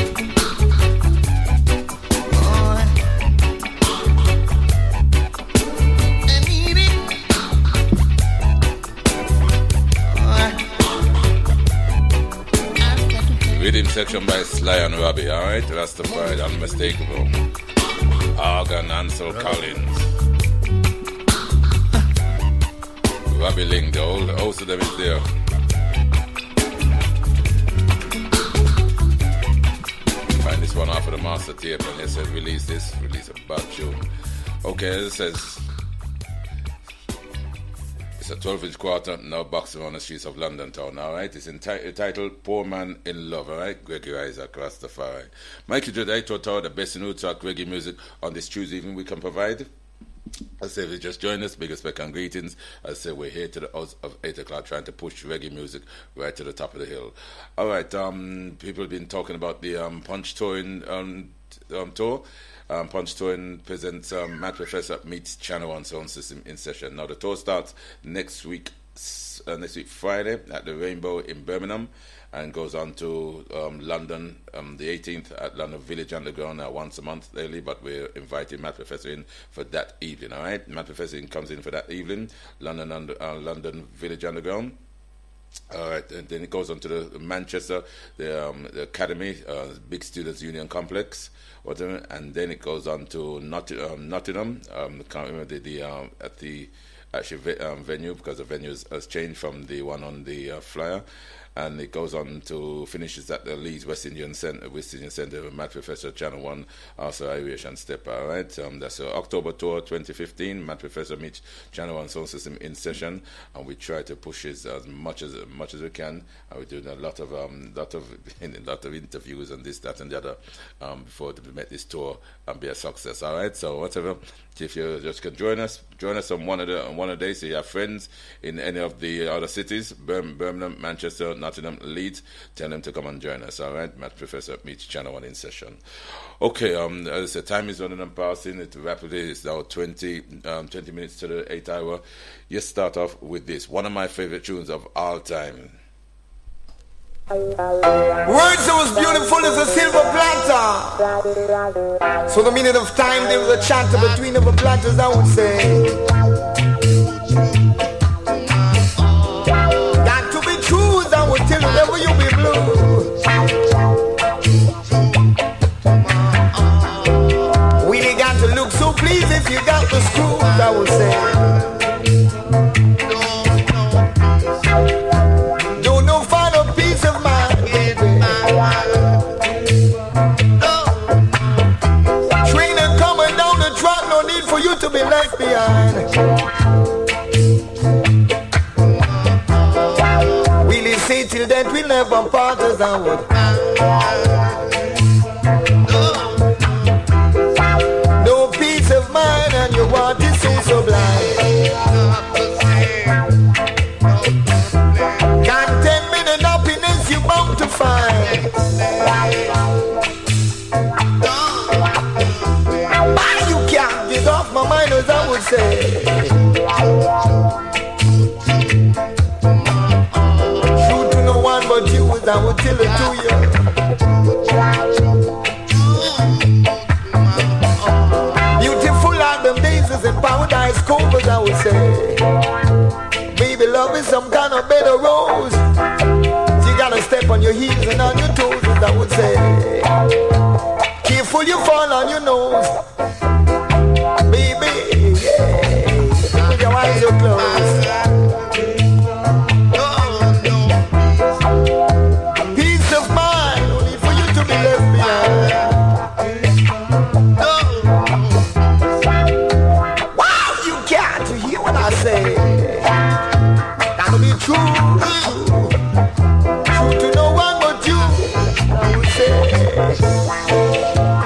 I need it. Rhythm section by Sly and Robbie, alright? Rastafari, unmistakable. Organ, Ansel Collins. Robbie Ling, the whole host of them is there. Find this one off of the master tape and they said release a bad tune. Okay, it says it's a 12-inch quarter, now boxing on the streets of London town, alright? It's entitled Poor Man in Love, alright? Gregory Isaac, Rastafari. Mikey Dread, the best in talk reggae music on this Tuesday evening we can provide. I say if you just joined us, big respect and greetings. I say we're here to the house of 8 o'clock trying to push reggae music right to the top of the hill. Alright, people have been talking about the Punch Touring tour. Punch Touring presents Mad Professor meets Channel 1 sound system in session. Now the tour starts next week Friday at the Rainbow in Birmingham and goes on to London the 18th at London Village Underground once a month daily, but we're inviting Mad Professor in for that evening, alright? Mad Professor comes in for that evening, London Village Underground. Alright, and then it goes on to the Manchester, the Academy, Big Students Union Complex, whatever, and then it goes on to Nottingham. Can't remember at the actual venue because the venue has changed from the one on the flyer. And it goes on to finishes at the Leeds West Indian Centre, Mad Professor Channel 1, also Irish and Step, alright? That's October tour 2015, Mad Professor meets Channel 1 sound system in session, and we try to push it as much as we can, and we're doing a lot of interviews and this, that, and the other before to make this tour and be a success, alright? So whatever, if you just can join us on one of the days. So you have friends in any of the other cities, Birmingham, Manchester, Nottingham, Leeds, tell them to come and join us, alright? Mad Professor meets Channel 1 in session. Okay, as I said, time is running and passing. It rapidly is now 20 minutes to the 8th hour. Let's start off with this, one of my favorite tunes of all time. Words that was beautiful as a silver planter. So the minute of time there was a chanter between the planters, I would say. Got to be true, I would tell you never you be blue. Really got to look so pleased if you got the screws, I would say. Don't know find a piece of mind, baby. Trainer coming down the track, no need for you to be left behind. Really say till that we never part as I would. No peace of mind and your want is so sublime. Content but you, I will tell it to you. Beautiful are the daisies and paradise covers, I would say. Baby, love is some kind of better rose. So you gotta step on your heels and on your toes, as I would say. Careful you fall on your nose. Baby, yeah. With your eyes closed. Peace of mind, no need for you to be left behind. Wow, you got to hear what I say. Gotta be true, true to no one but you, I would say.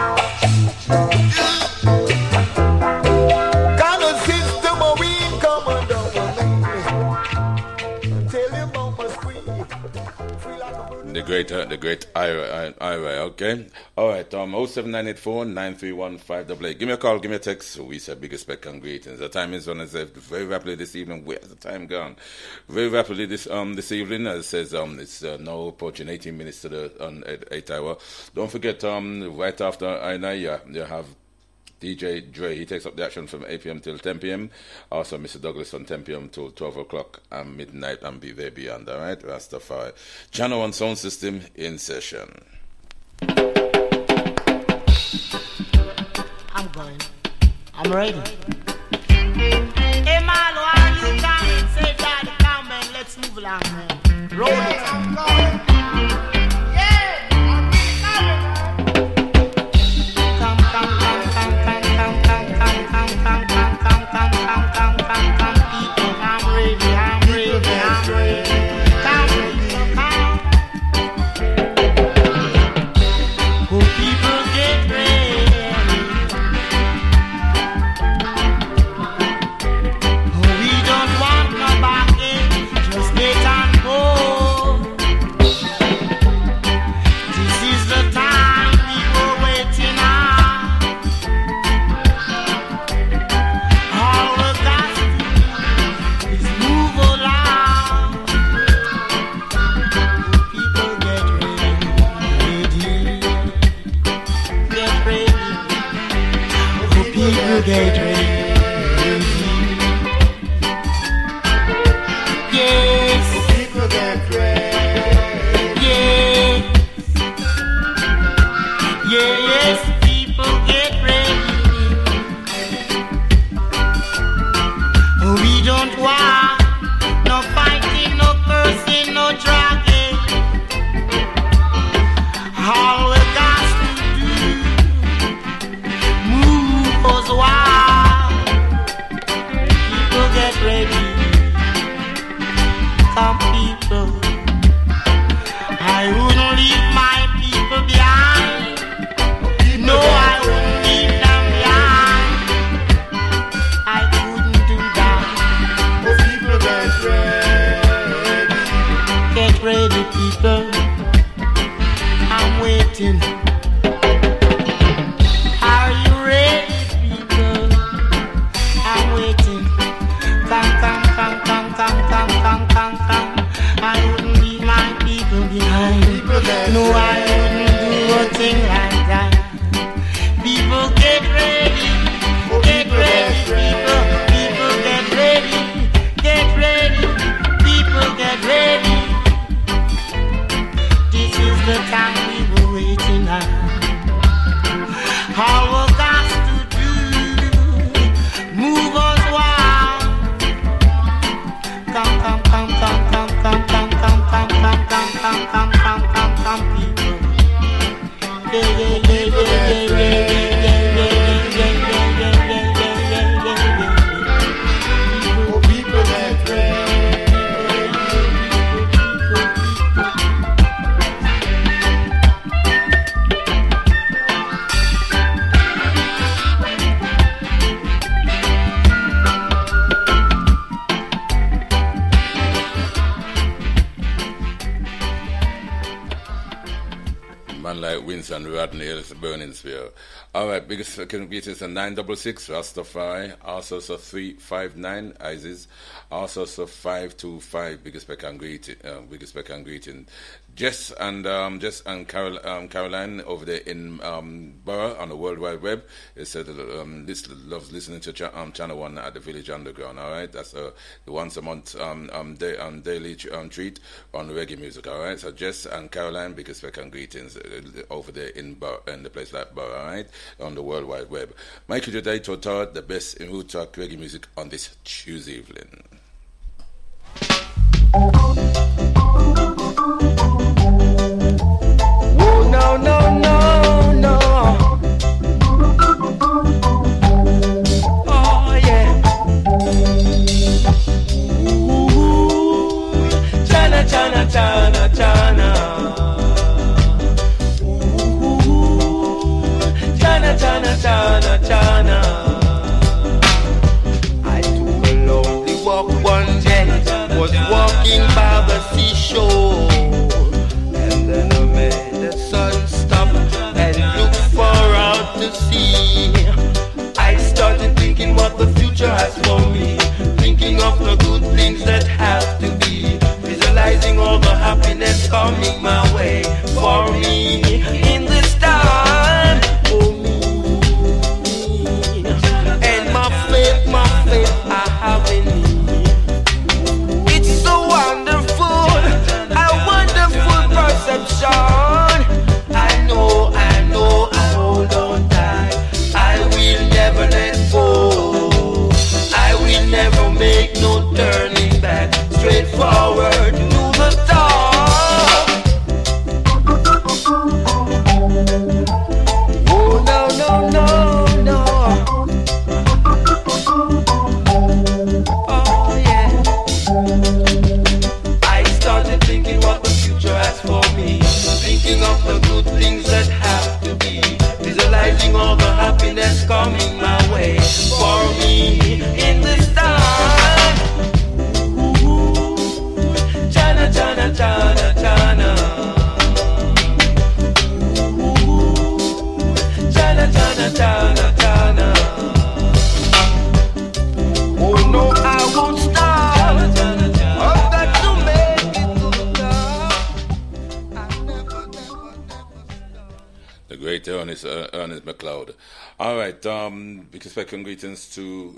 The great Ira, okay? All right, 07984-931-588. Give me a call, give me a text. We say big respect and greetings. The time is on, as very rapidly this evening. Where's the time gone? Very rapidly this evening, as it says, it's now approaching 18 minutes to the 8 hour. Don't forget, right after I you have DJ Dre. He takes up the action from 8 p.m. till 10 p.m. Also, Mr. Douglas from 10 p.m. till 12 o'clock and midnight and be there beyond. All right, Rastafari. Channel 1 sound system in session. I'm going. I'm ready. Hey, Marlo, are you coming? Say, Daddy, come, man. Let's move along, man. Roll it. I'm going. Get ready. Yes. People get ready. Yes. Yes, people get ready. We don't want no fighting, no cursing, no dragging. All we got to do, move us wild. People get ready. Some people, I wouldn't leave my people behind. No, I wouldn't leave them behind. I couldn't do that. Oh, people get ready, people. I'm waiting. Are you ready, people? I'm waiting. Come, come, come, come, come, come, come, come, come. I wouldn't leave my people behind. No, I wouldn't do a thing like that. People get ready. Get ready, people. People get ready. Get ready. People get ready. This is the time we were waiting on. All we got to do, move us wild. Come, come, come, come, come, come, come, come, come, come, come, come, come, come, come, come, people. Yeah, yeah, yeah, yeah, yeah, yeah, yeah, yeah, yeah, yeah. Oh, people get ready. man like Winston Rodney, it's a burning spear. All right, biggest greetings a 966 Rastafari, also so 359 Isis, also so 525 biggest spec and greeting. Jess and Caroline over there in Borough on the World Wide Web. They said loves listening to Channel 1 at the Village Underground. All right, that's the once a month daily treat on reggae music. All right, so Jess and Caroline, biggest spec and greetings over there in the place like Borough. All right, on the World Wide Web. Michael Jodai Total, the best in root talk reggae music on this Tuesday evening. Oh, no, no, no, no. Oh, yeah. Ooh, Chana, Chana, Chana, Chana. Ooh, Chana, Chana, Chana, Chana. I took a lonely walk one day, was walking by the seashore, and then I made the sun stop and looked far out to sea. I started thinking what the future has for me, thinking of the good things that have to be, visualizing all the happiness coming my way for me in this time. Oh me, and my faith I have in me. It's so wonderful, a wonderful perception. I know, I hold on tight. I will never let go. I will never make no turning back. Straight forward to the top. Oh no, no, no, no. Oh yeah. I started thinking what the future has for me, thinking of the good things that have to be, visualizing all the happiness coming my way for me in this time. Ooh, Chana, Chana, Chana, Chana. Ooh, Chana, Chana, Chana, Chana. Oh no, I won't stop. I've got to make it to the top. I never stop. The great Ernest McLeod. All right, big respect and greetings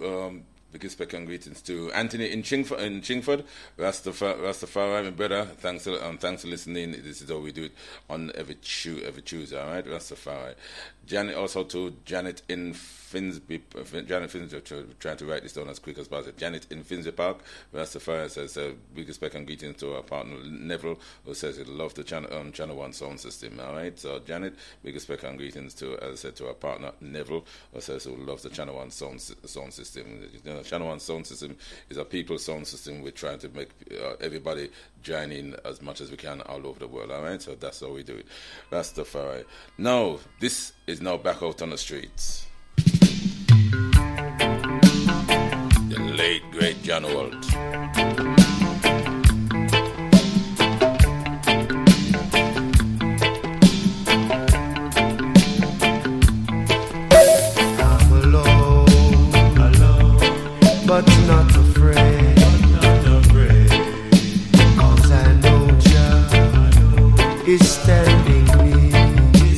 to Anthony in Chingford, Rastafari, my brother. Thanks for listening. This is how we do it on every Tuesday. All right, Rastafari. Also to Janet in Finsbury, trying to write this down as quick as possible. Janet in Finsbury Park, Rastafari says big respect and greetings to our partner Neville, who says he loves the Channel 1 sound system. All right, so Janet, big respect and greetings to, as I said, to our partner Neville, who says he loves the Channel 1 sound system. You know, Channel 1 sound system is a people's sound system. We're trying to make everybody join in as much as we can all over the world. All right, so that's how we do it. Rastafari. Now, this is now back out on the streets. The late great John Holt. I'm alone, but not afraid. 'Cause I know Jah is standing near.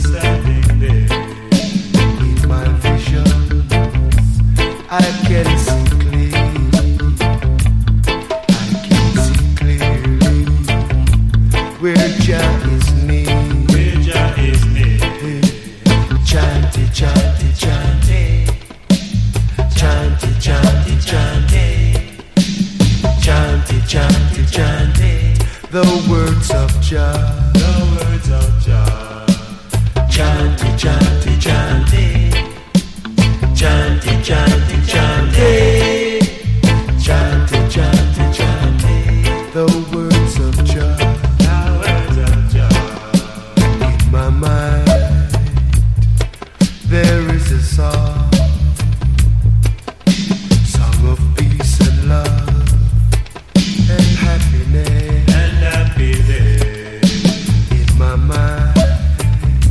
In my vision, I can see clearly where Jah is near. Chanty, chanty, chanty, chanty, chanty, chanty, chanty, chanty, chanty, the words of Jah. Chanty, chanty, chanty, chanty, chanty, chanty, chanty, chanty, chanty, the words of Jah. In my mind there is a song of peace and love and happiness. In my mind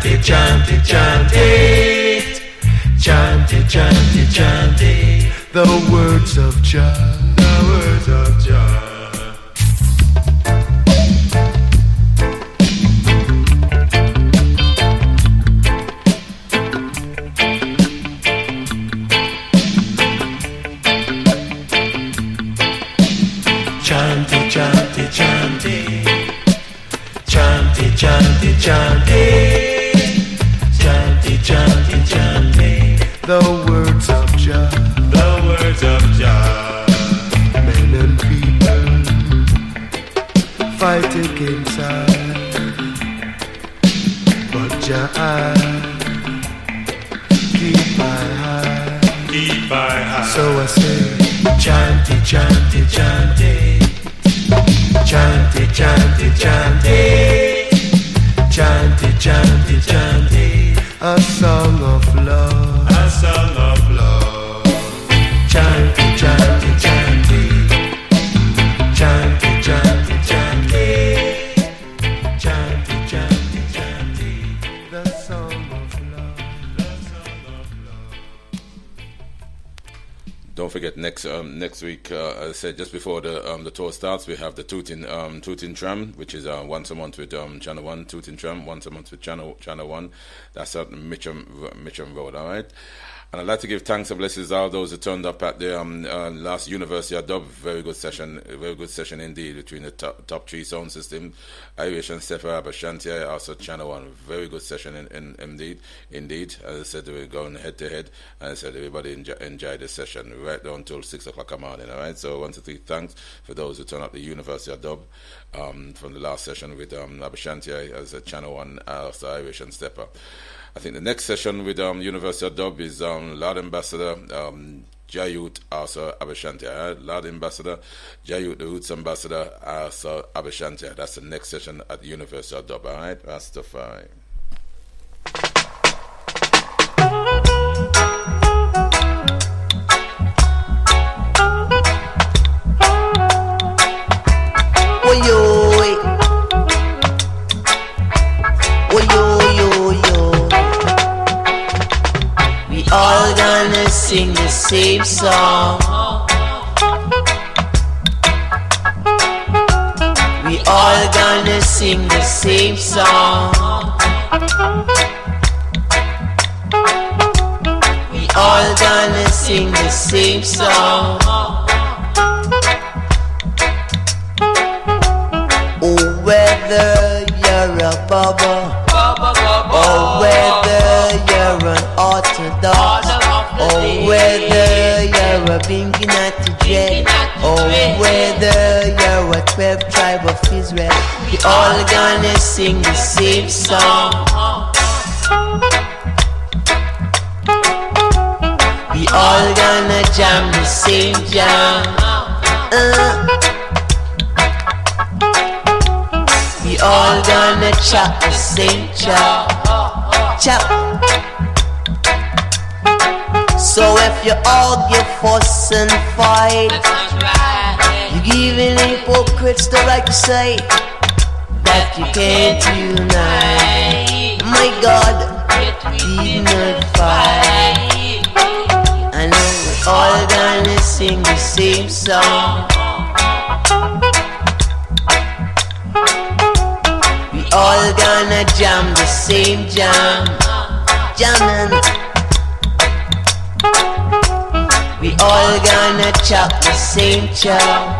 it, chant it, chant it. Chant it, chant it, chant it. The words of Jah. The words of Jah. Chant it, chant it, chant it. Chant it, chant it, chant it. Chant it, chant it, chant it. The words of Jah. The words of Jah. Men and people fight against us, but Jah keep my heart. Keep my heart. So I say, chant it, chant it, chant it. Chant it, chant it, chant it. Chant it, chant it, chant it. A song of love. A song of love. Chant it, chant it, chant it. Chant it, chant it, chant it. Chant it, chant it, chant it. The song of love. The song of love. Don't forget next week, as I said just before the tour starts, we have the Tooting Tram, which is once a month with Channel 1. Tooting Tram once a month with Channel 1. That's at Mitcham Road. All right. And I'd like to give thanks and blessings to all those who turned up at the last University of Dub. Very good session indeed between the top three sound system, Irish and Sefer Abashanti, also Channel 1. Very good session indeed. As I said, we're going head to head. And I said everybody enjoyed the session right down till 6 o'clock in the morning. All right. So I want to say thanks for those who turned up the University of Dub from the last session with Abashanti as a Channel 1, also Irish and Stepper. I think the next session with University of Dub is Lord Ambassador Jayut, also Abashanti. Lord Ambassador Jayut, the Roots Ambassador, also Abashanti. That's the next session at the University of Dub. All right, Rastafari. All gonna sing the same song. We all gonna sing the same song. We all gonna sing the same song. Oh, whether you're a bubble or whether you're an Orthodox, or whether you're a Binginati Jet, or whether you're a 12th tribe of Israel, we all gonna sing the same song. We all gonna jam the same jam. We all gonna chop the same chop. So if you argue, fuss and fight, you're giving hypocrites the right to say that you can't unite. My God, did not fight. I know we're all gonna sing the same song. We all gonna jam the same jam. Jamming. We all gonna chop the same chop.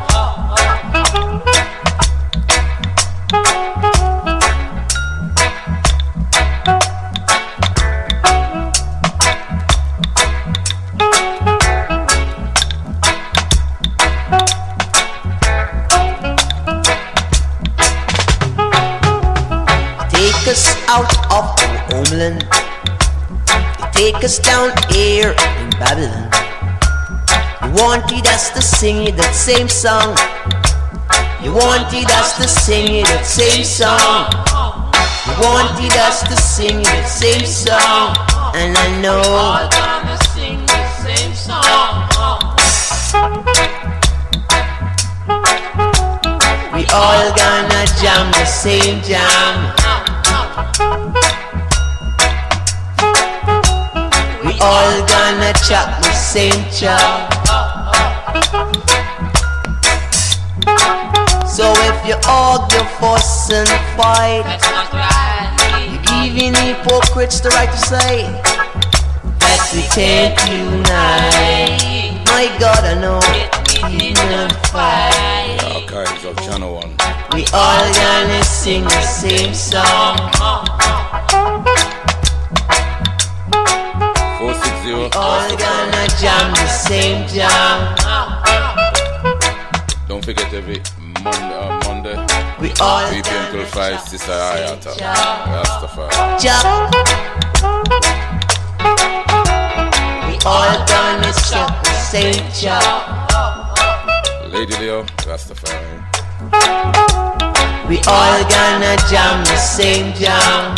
Take us out of our homeland. They take us down here in Babylon. You wanted us to sing that same song. You wanted us to sing that same song. You wanted us to sing that same song. And I know we're all gonna sing the same song. We all gonna jam the same jam. all gonna chop the same chop. So if you argue, fuss and fight, That's not right. you giving hypocrites the right to say that we can't unite. My God, I know we not fight. Archives of Channel 1. We all gonna sing the same song. 460. All gonna jam the same jam. Don't forget every Monday, We all 3 p.m. till 5, Sister Ayata. jam. Rastafari. Jam. We all gonna chop the same chop. Lady Leo, Rastafari. We all gonna jam the same jam.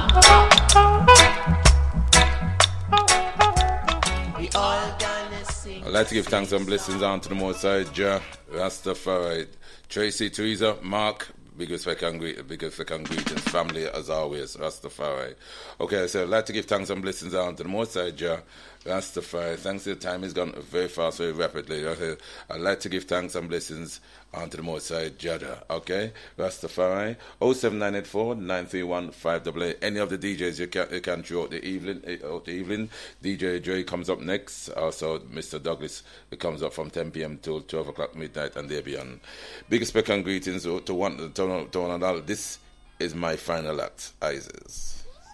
We all gonna sing. I'd like to give thanks and blessings on to the Most High Jah, Rastafari, Tracy, Teresa, Mark, big respect and greetings, family as always, Rastafari. Okay, so I'd like to give thanks and blessings on to the Most High Jah, Rastafari. Thanks, the time has gone very fast, very rapidly. Okay? I'd like to give thanks and blessings onto the Most High Jah. Okay, Rastafari. 07984 931 588. Any of the DJs you can throughout the evening. DJ Dre comes up next. Also, Mr. Douglas comes up from 10 p.m. till 12 o'clock midnight and there beyond. Big respect and greetings to one and all. This is my final act, Isis.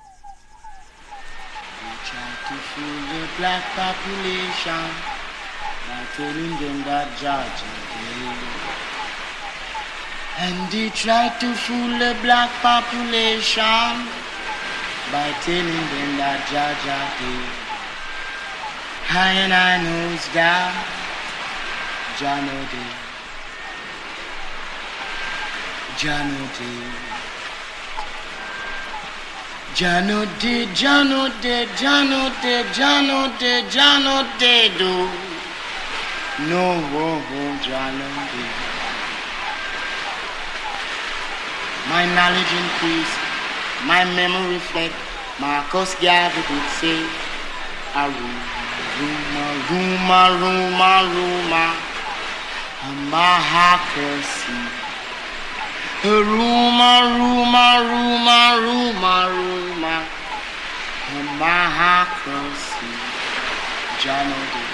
We try to fool the black population by telling them that Georgia dead. And they try to fool the black population by telling them that Georgia dead. I and I knows that Jah no dead. Jah no dead. Jah no dead, Jah no dead, Jah no dead, Jah no dead, Jah no dead, oh. No, Jah no dead. My knowledge increase, my memory reflect. Marcus Garvey would say, a rumor, a mahakasi. A rumor, a mahakasi. Jah no dead.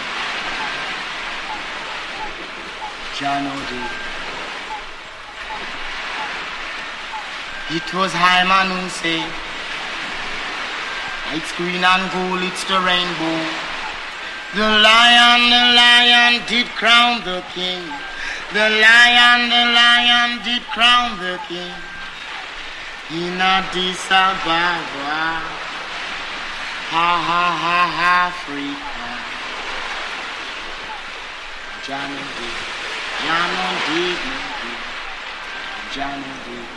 Jah no dead. It was Hyman who said, it's green and gold, it's the rainbow. The lion did crown the king. The lion did crown the king. In Addis Ababa, Africa. Jah no dead, Jah no dead, Jah no dead.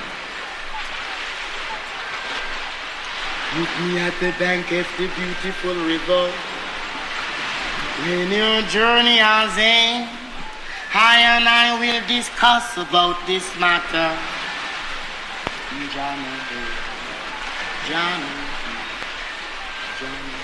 Meet me at the bank of the beautiful river. When your journey has ended, I and I will discuss about this matter. Jah no dead, Jah no dead, Jah no dead.